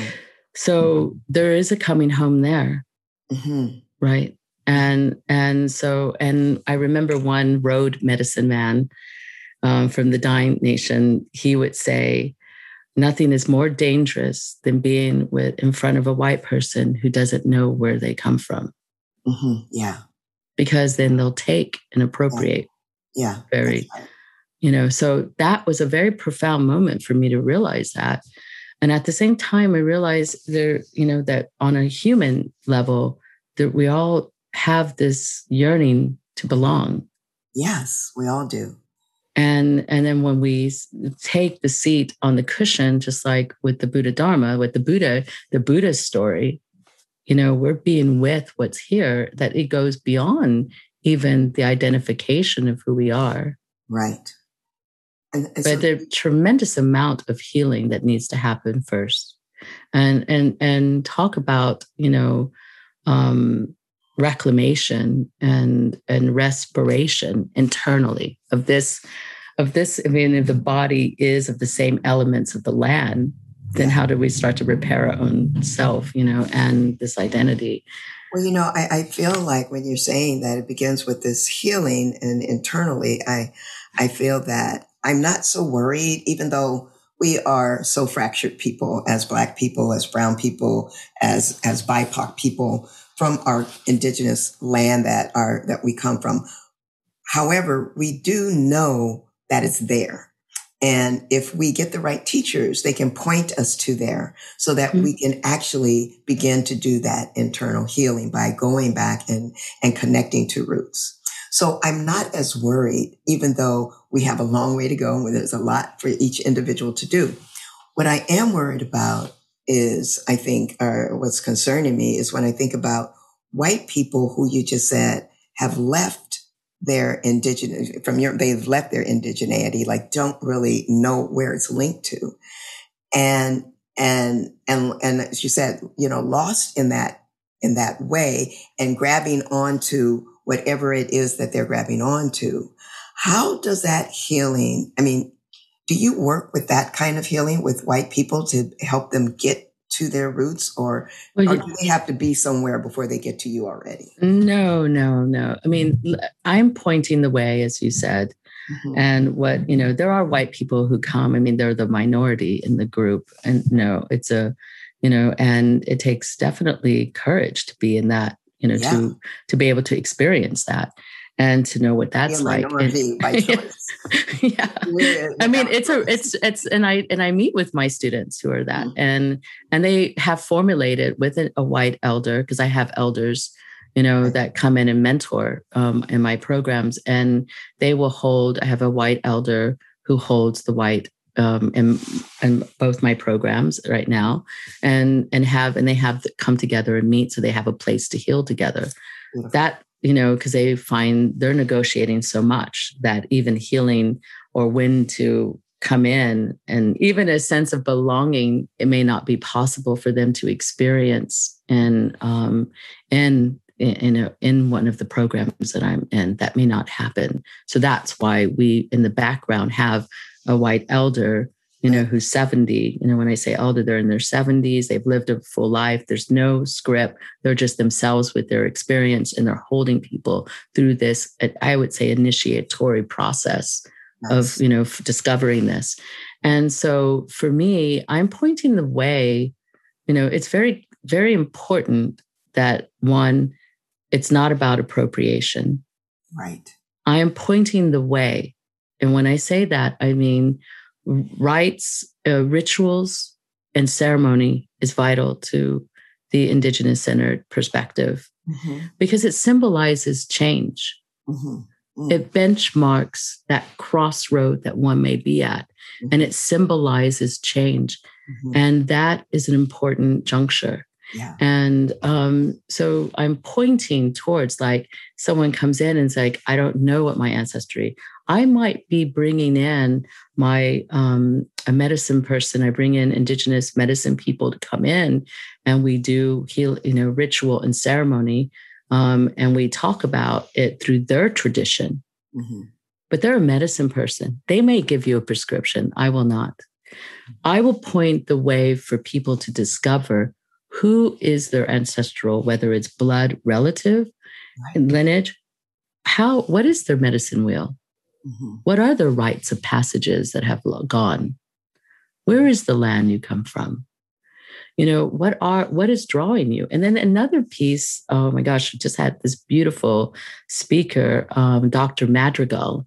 So there is a coming home there. Mm-hmm. Right. And, and so, and I remember one road medicine man um, from the Dying Nation, he would say, nothing is more dangerous than being with in front of a white person who doesn't know where they come from. Mm-hmm. Yeah. Because then they'll take and appropriate. Yeah. yeah. Very, right. you know, so that was a very profound moment for me to realize that. And at the same time, I realized there, you know, that on a human level, that we all have this yearning to belong. Yes, we all do. And and then when we take the seat on the cushion, just like with the Buddha Dharma, with the Buddha, the Buddha story, you know, we're being with what's here, that it goes beyond even the identification of who we are. Right. And, and but so, there's a tremendous amount of healing that needs to happen first. And and and talk about, you know, um, reclamation and and respiration internally of this of this. I mean, if the body is of the same elements of the land, then how do we start to repair our own self, you know, and this identity? Well, you know, I, I feel like when you're saying that it begins with this healing, and internally, I I feel that I'm not so worried, even though we are so fractured people as Black people, as brown people, as as B I P O C people from our indigenous land that are that we come from. However, we do know that it's there. And if we get the right teachers, they can point us to there so that mm-hmm. we can actually begin to do that internal healing by going back and, and connecting to roots. So I'm not as worried, even though we have a long way to go and there's a lot for each individual to do. What I am worried about is, I think, or what's concerning me is when I think about white people who you just said have left their indigenous, from your, they've left their indigeneity, like don't really know where it's linked to. And, and, and, and as you said, you know, lost in that, in that way and grabbing onto whatever it is that they're grabbing onto. How does that healing, I mean, do you work with that kind of healing with white people to help them get to their roots, or, well, or do they have to be somewhere before they get to you already? No, no, no. I mean, I'm pointing the way, as you said, Mm-hmm. And what, you know, there are white people who come. I mean, they're the minority in the group. And no, it's a, you know, and it takes definitely courage to be in that, you know, yeah. to to be able to experience that and to know what that's Be a like. Minority and, by choice. yeah. I mean, it's a, it's, it's, and I, and I meet with my students who are that, mm-hmm. and, and they have formulated with a, a white elder, because I have elders, you know, right. that come in and mentor um, in my programs, and they will hold, I have a white elder who holds the white um, in, in both my programs right now, and, and have, and they have come together and meet. So they have a place to heal together. Beautiful. That, you know, because they find they're negotiating so much that even healing or when to come in, and even a sense of belonging, it may not be possible for them to experience in um, in in a, in one of the programs that I'm in. That may not happen. So that's why we in the background have a white elder, you know, who's seventy. You know, when I say elder, they're in their seventies. They've lived a full life. There's no script. They're just themselves with their experience, and they're holding people through this, I would say, initiatory process nice. Of, you know, discovering this. And so for me, I'm pointing the way. You know, it's very, very important that one, it's not about appropriation. Right. I am pointing the way. And when I say that, I mean, rites, uh, rituals, and ceremony is vital to the Indigenous-centered perspective, mm-hmm. because it symbolizes change. Mm-hmm. Mm-hmm. It benchmarks that crossroad that one may be at, mm-hmm. and it symbolizes change. Mm-hmm. And that is an important juncture. Yeah. And um, so I'm pointing towards, like, someone comes in and is like, I don't know what my ancestry. I might be bringing in my um, a medicine person. I bring in Indigenous medicine people to come in, and we do heal, you know, ritual and ceremony, um, and we talk about it through their tradition. Mm-hmm. But they're a medicine person. They may give you a prescription. I will not. I will point the way for people to discover who is their ancestral, whether it's blood relative, right. lineage, how, what is their medicine wheel? Mm-hmm. What are the rites of passages that have gone? Where is the land you come from? You know, what are, what is drawing you? And then another piece, oh my gosh, we just had this beautiful speaker, um, Doctor Madrigal,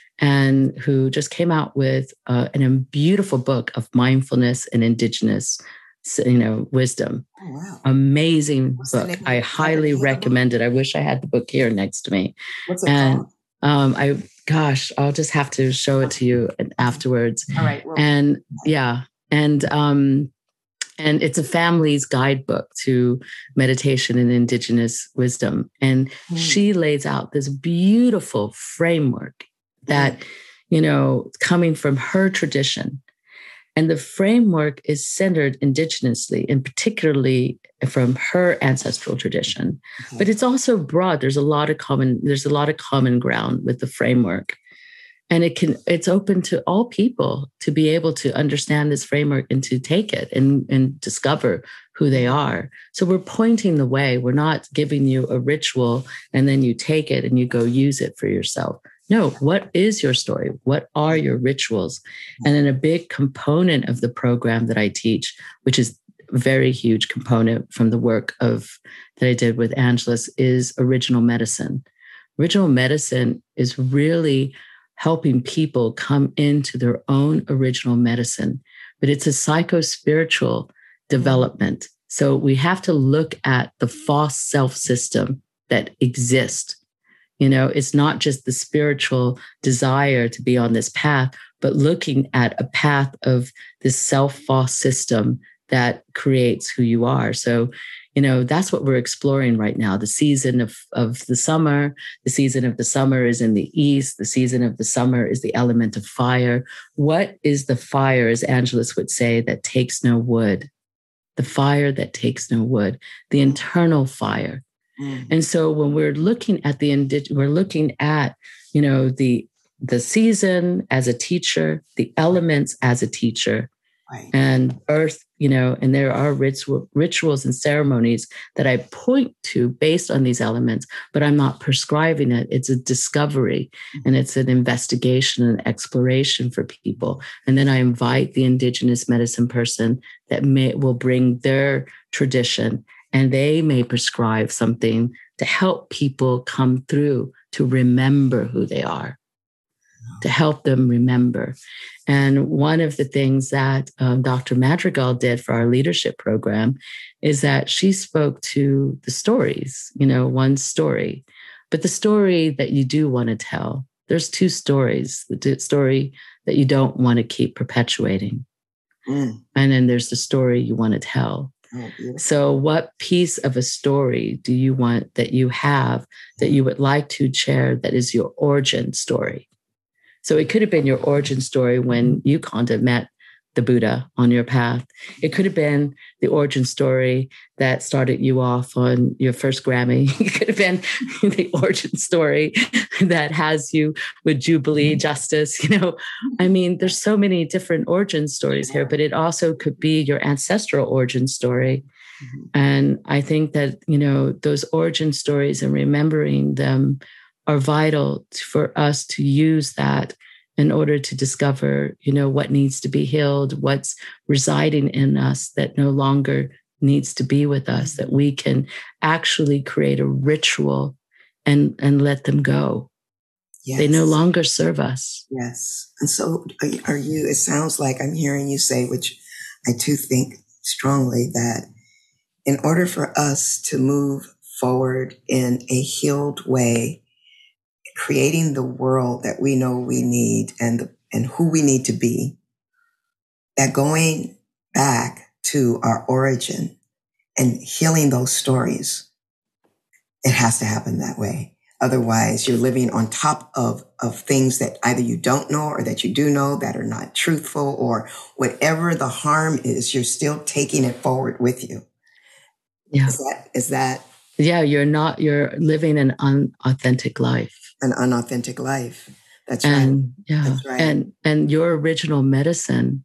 and who just came out with uh, an, a beautiful book of mindfulness and Indigenous, you know, wisdom. Oh, wow. Amazing What's book. I highly recommend it. I wish I had the book here next to me. What's it and, called? Um, I, gosh, I'll just have to show it to you afterwards. All right. Well, and yeah. And, um, and it's a family's guidebook to meditation and Indigenous wisdom. And mm. she lays out this beautiful framework that, mm. you know, coming from her tradition. And the framework is centered indigenously, and particularly from her ancestral tradition. Okay. But it's also broad. There's a lot of common, there's a lot of common ground with the framework. And it can, it's open to all people to be able to understand this framework and to take it and, and discover who they are. So we're pointing the way. We're not giving you a ritual and then you take it and you go use it for yourself. No, what is your story? What are your rituals? And then a big component of the program that I teach, which is a very huge component from the work of that I did with Angelus, is original medicine. Original medicine is really helping people come into their own original medicine, but it's a psycho-spiritual development. So we have to look at the false self system that exists. You know, it's not just the spiritual desire to be on this path, but looking at a path of this self-false system that creates who you are. So, you know, that's what we're exploring right now. The season of, of the summer, the season of the summer is in the east. The season of the summer is the element of fire. What is the fire, as Angelus would say, that takes no wood? The fire that takes no wood, the internal fire. Mm. And so when we're looking at the indig- we're looking at, you know, the the season as a teacher, the elements as a teacher, Right. And earth, you know, and there are ritual, rituals and ceremonies that I point to based on these elements, but I'm not prescribing it. It's a discovery and it's an investigation and exploration for people. And then I invite the indigenous medicine person that may will bring their tradition, and they may prescribe something to help people come through to remember who they are, to help them remember. And one of the things that um, Doctor Madrigal did for our leadership program is that she spoke to the stories, you know, one story, but the story that you do want to tell. There's two stories, the story that you don't want to keep perpetuating. Mm. And then there's the story you want to tell. Oh, so what piece of a story do you want that you have that you would like to share that is your origin story? So it could have been your origin story when you kind of met the Buddha on your path. It could have been the origin story that started you off on your first Grammy. It could have been the origin story that has you with Jubilee Justice. You know, I mean, there's so many different origin stories here, but it also could be your ancestral origin story. Mm-hmm. And I think that, you know, those origin stories and remembering them are vital for us to use that in order to discover, you know, what needs to be healed, what's residing in us that no longer needs to be with us, that we can actually create a ritual and, and let them go. Yes. They no longer serve us. Yes. And so are you, it sounds like I'm hearing you say, which I too think strongly, that in order for us to move forward in a healed way, creating the world that we know we need and the, and who we need to be, that going back to our origin and healing those stories, it has to happen that way. Otherwise, you're living on top of, of things that either you don't know or that you do know that are not truthful, or whatever the harm is, you're still taking it forward with you. Yeah. Is that, is that? Yeah, you're not, you're living an unauthentic life. An unauthentic life. That's and, right. Yeah. That's right. And, and your original medicine.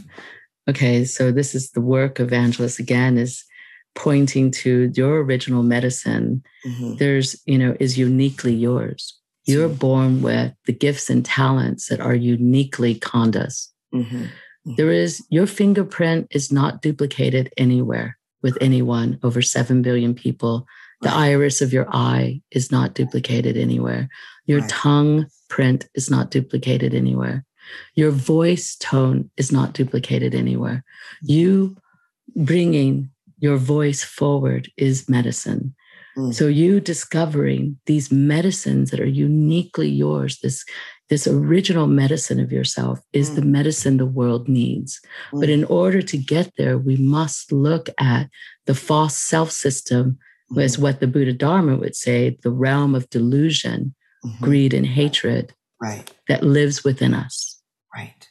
Okay. So this is the work of Evangelist again, is pointing to your original medicine. Mm-hmm. There's, you know, is uniquely yours. You're mm-hmm. born with the gifts and talents that are uniquely Khanda's. Mm-hmm. Mm-hmm. There is, your fingerprint is not duplicated anywhere with anyone, over seven billion people. The right. iris of your eye is not duplicated anywhere. Your right. tongue print is not duplicated anywhere. Your voice tone is not duplicated anywhere. You bringing your voice forward is medicine. Mm. So you discovering these medicines that are uniquely yours, this, this original medicine of yourself is mm. the medicine the world needs. Mm. But in order to get there, we must look at the false self-system, mm-hmm. as what the Buddha Dharma would say, the realm of delusion, mm-hmm. greed, and hatred right. that lives within us. Right.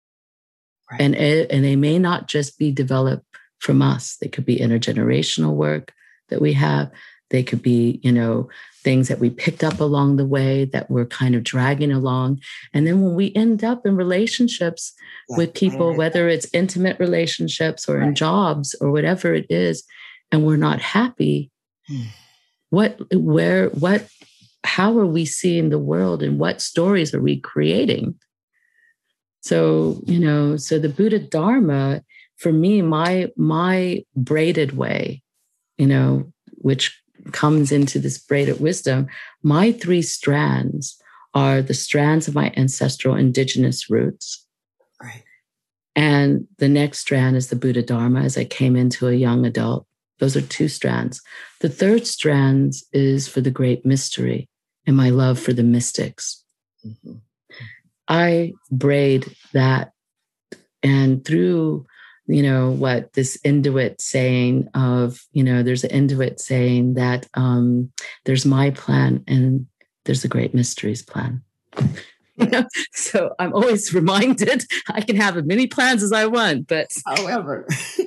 Right. And, and they may not just be developed from us. They could be intergenerational work that we have. They could be, you know, things that we picked up along the way that we're kind of dragging along. And then when we end up in relationships yeah, with people, whether it's intimate relationships or right. in jobs or whatever it is, and we're not happy, hmm. what, where, what, how are we seeing the world and what stories are we creating? So, you know, so the Buddha Dharma, for me, my, my braided way, you know, which comes into this braided wisdom, my three strands are the strands of my ancestral indigenous roots. Right. And the next strand is the Buddha Dharma as I came into a young adult. Those are two strands. The third strand is for the great mystery and my love for the mystics. Mm-hmm. I braid that, and through, you know, what this Inuit saying of, you know, there's an Inuit saying that um, there's my plan and there's the great mysteries plan. You know? So I'm always reminded I can have as many plans as I want, but however,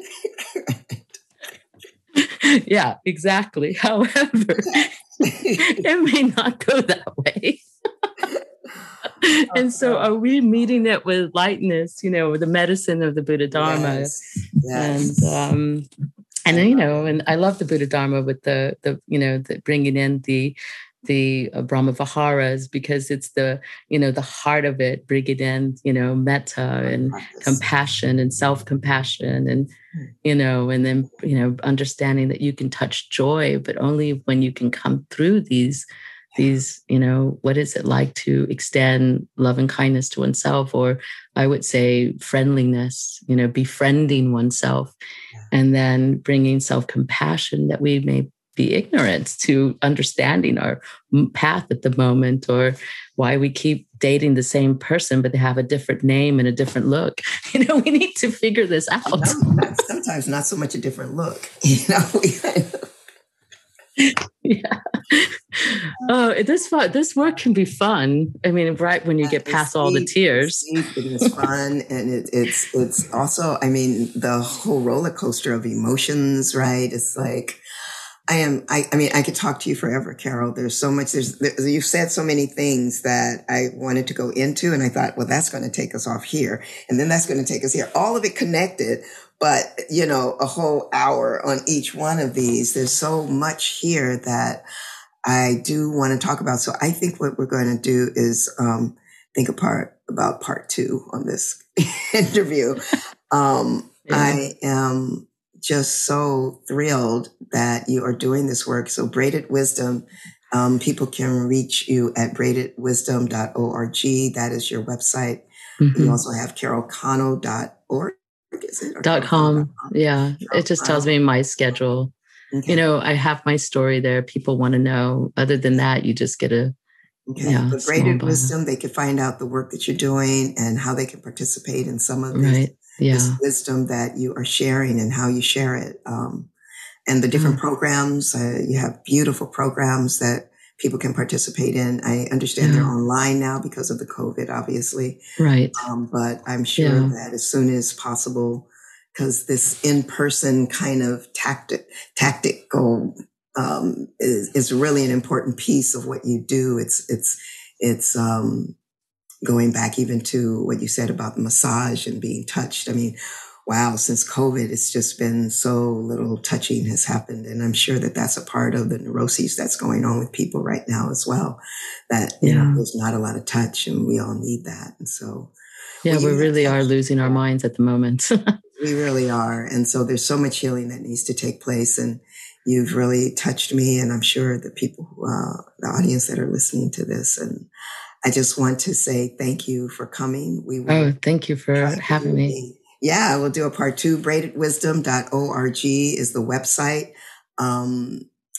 yeah, exactly. However, it may not go that way. And so are we meeting it with lightness, you know, with the medicine of the Buddha Dharma? Yes. Yes. And, um, and then, you know, and I love the Buddha Dharma with the, the you know, the bringing in the, the uh, Brahma Viharas, because it's the, you know, the heart of it, bringing in, you know, metta and practice. Compassion and self-compassion and, you know, and then, you know, understanding that you can touch joy, but only when you can come through these, these, you know, what is it like to extend love and kindness to oneself, or I would say friendliness, you know, befriending oneself, and then bringing self-compassion that we may be ignorant to understanding our path at the moment, or why we keep dating the same person, but they have a different name and a different look. You know, we need to figure this out. No, not, sometimes not so much a different look, you know. Yeah. Oh, this fun. This work can be fun. I mean, right when you get past all the tears, it is fun, and it, it's it's also. I mean, the whole roller coaster of emotions. Right? It's like I am. I, I mean, I could talk to you forever, Carol. There's so much. There's there, you've said so many things that I wanted to go into, and I thought, well, that's going to take us off here, and then that's going to take us here. All of it connected. But, you know, a whole hour on each one of these. There's so much here that I do want to talk about. So I think what we're going to do is um, think apart about part two on this interview. Um, yeah. I am just so thrilled that you are doing this work. So Braided Wisdom, um, people can reach you at braided wisdom dot org. That is your website. Mm-hmm. You also have carol kano dot org. Is it? Dot com. Yeah. It just tells me my schedule. Okay. You know, I have my story there. People want to know. Other than that, you just get a, okay. Yeah, but Braided Wisdom, they can find out the work that you're doing and how they can participate in some of this, right. Yeah. this wisdom that you are sharing and how you share it. Um, and the different mm-hmm. programs, uh, you have beautiful programs that people can participate in. I understand yeah. they're online now because of the COVID, obviously. Right. Um, but I'm sure yeah. that as soon as possible, because this in-person kind of tactic, tactical, um, is, is really an important piece of what you do. It's, it's, it's, um, going back even to what you said about the massage and being touched. I mean, wow, since COVID, it's just been so little touching has happened. And I'm sure that that's a part of the neuroses that's going on with people right now as well, that, you yeah. know, there's not a lot of touch and we all need that. And so. Yeah, we really are losing our minds at the moment. We really are. And so there's so much healing that needs to take place. And you've really touched me. And I'm sure the people, who, uh, the audience that are listening to this. And I just want to say thank you for coming. We will Oh, thank you for having me. Yeah, we'll do a part two. braided wisdom dot org is the website. Um,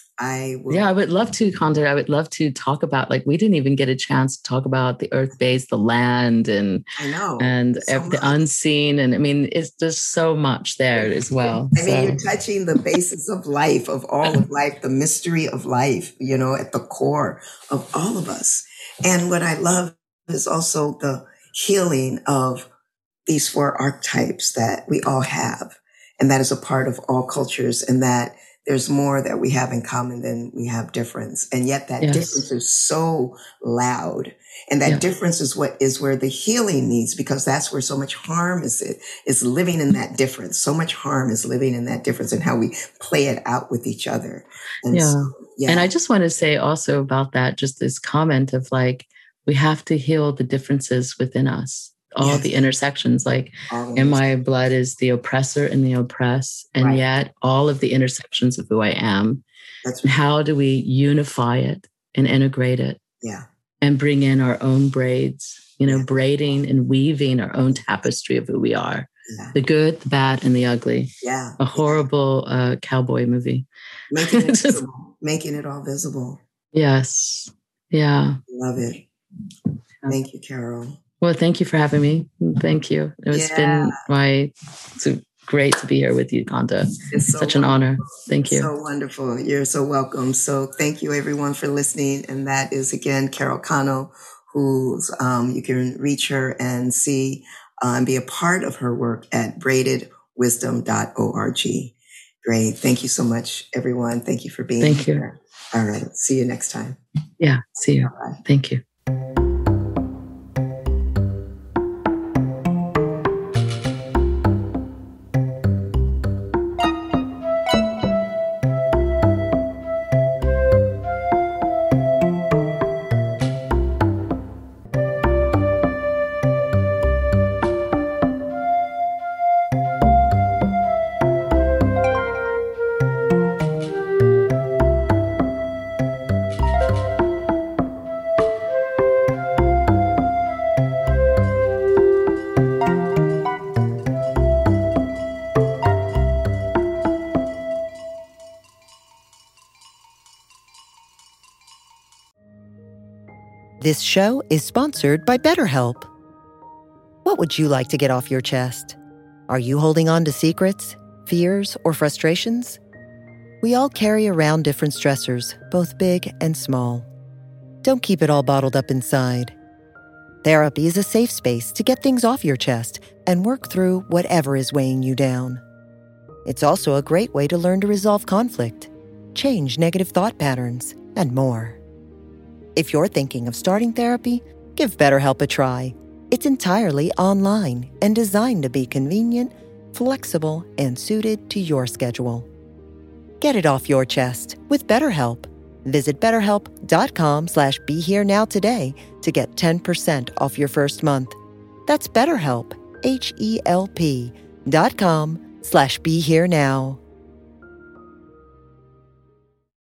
I will. Yeah, I would love to, Khanda. I would love to talk about, like, we didn't even get a chance to talk about the earth base, the land, and I know and so the unseen. And I mean, it's just so much there as well. I mean, so. You're touching the basis of life, of all of life, the mystery of life, you know, at the core of all of us. And what I love is also the healing of these four archetypes that we all have. And that is a part of all cultures, and that there's more that we have in common than we have difference. And yet that yes. difference is so loud. And that yeah. difference is what is where the healing needs, because that's where so much harm is, it is living in that difference. So much harm is living in that difference and how we play it out with each other. And yeah. So, yeah. And I just want to say also about that, just this comment of like, we have to heal the differences within us. All yes. the intersections, like in my blood is the oppressor and the oppressed, and right. yet all of the intersections of who I am. That's right. How do we unify it and integrate it? Yeah. And bring in our own braids, you know, yeah. braiding and weaving our own tapestry of who we are. Yeah. The good, the bad, and the ugly. Yeah. A horrible yeah. uh, cowboy movie. Making it visible. Making it all visible. Yes. Yeah. Love it. Thank you, Carol. Well, thank you for having me. Thank you. It's yeah. been my, it's great to be here with you, Khanda. It's so such an honor. Thank you. So wonderful. You're so welcome. So thank you everyone for listening. And that is again, Carol Kano, who's, um, you can reach her and see, uh, and be a part of her work at braided wisdom dot org. Great. Thank you so much, everyone. Thank you for being thank here. You. All right. See you next time. Yeah. See you. Bye-bye. Thank you. This show is sponsored by BetterHelp. What would you like to get off your chest? Are you holding on to secrets, fears, or frustrations? We all carry around different stressors, both big and small. Don't keep it all bottled up inside. Therapy is a safe space to get things off your chest and work through whatever is weighing you down. It's also a great way to learn to resolve conflict, change negative thought patterns, and more. If you're thinking of starting therapy, give BetterHelp a try. It's entirely online and designed to be convenient, flexible, and suited to your schedule. Get it off your chest with BetterHelp. Visit betterhelp.com slash be here now today to get ten percent off your first month. That's BetterHelp, H E L P dot com slash be here now.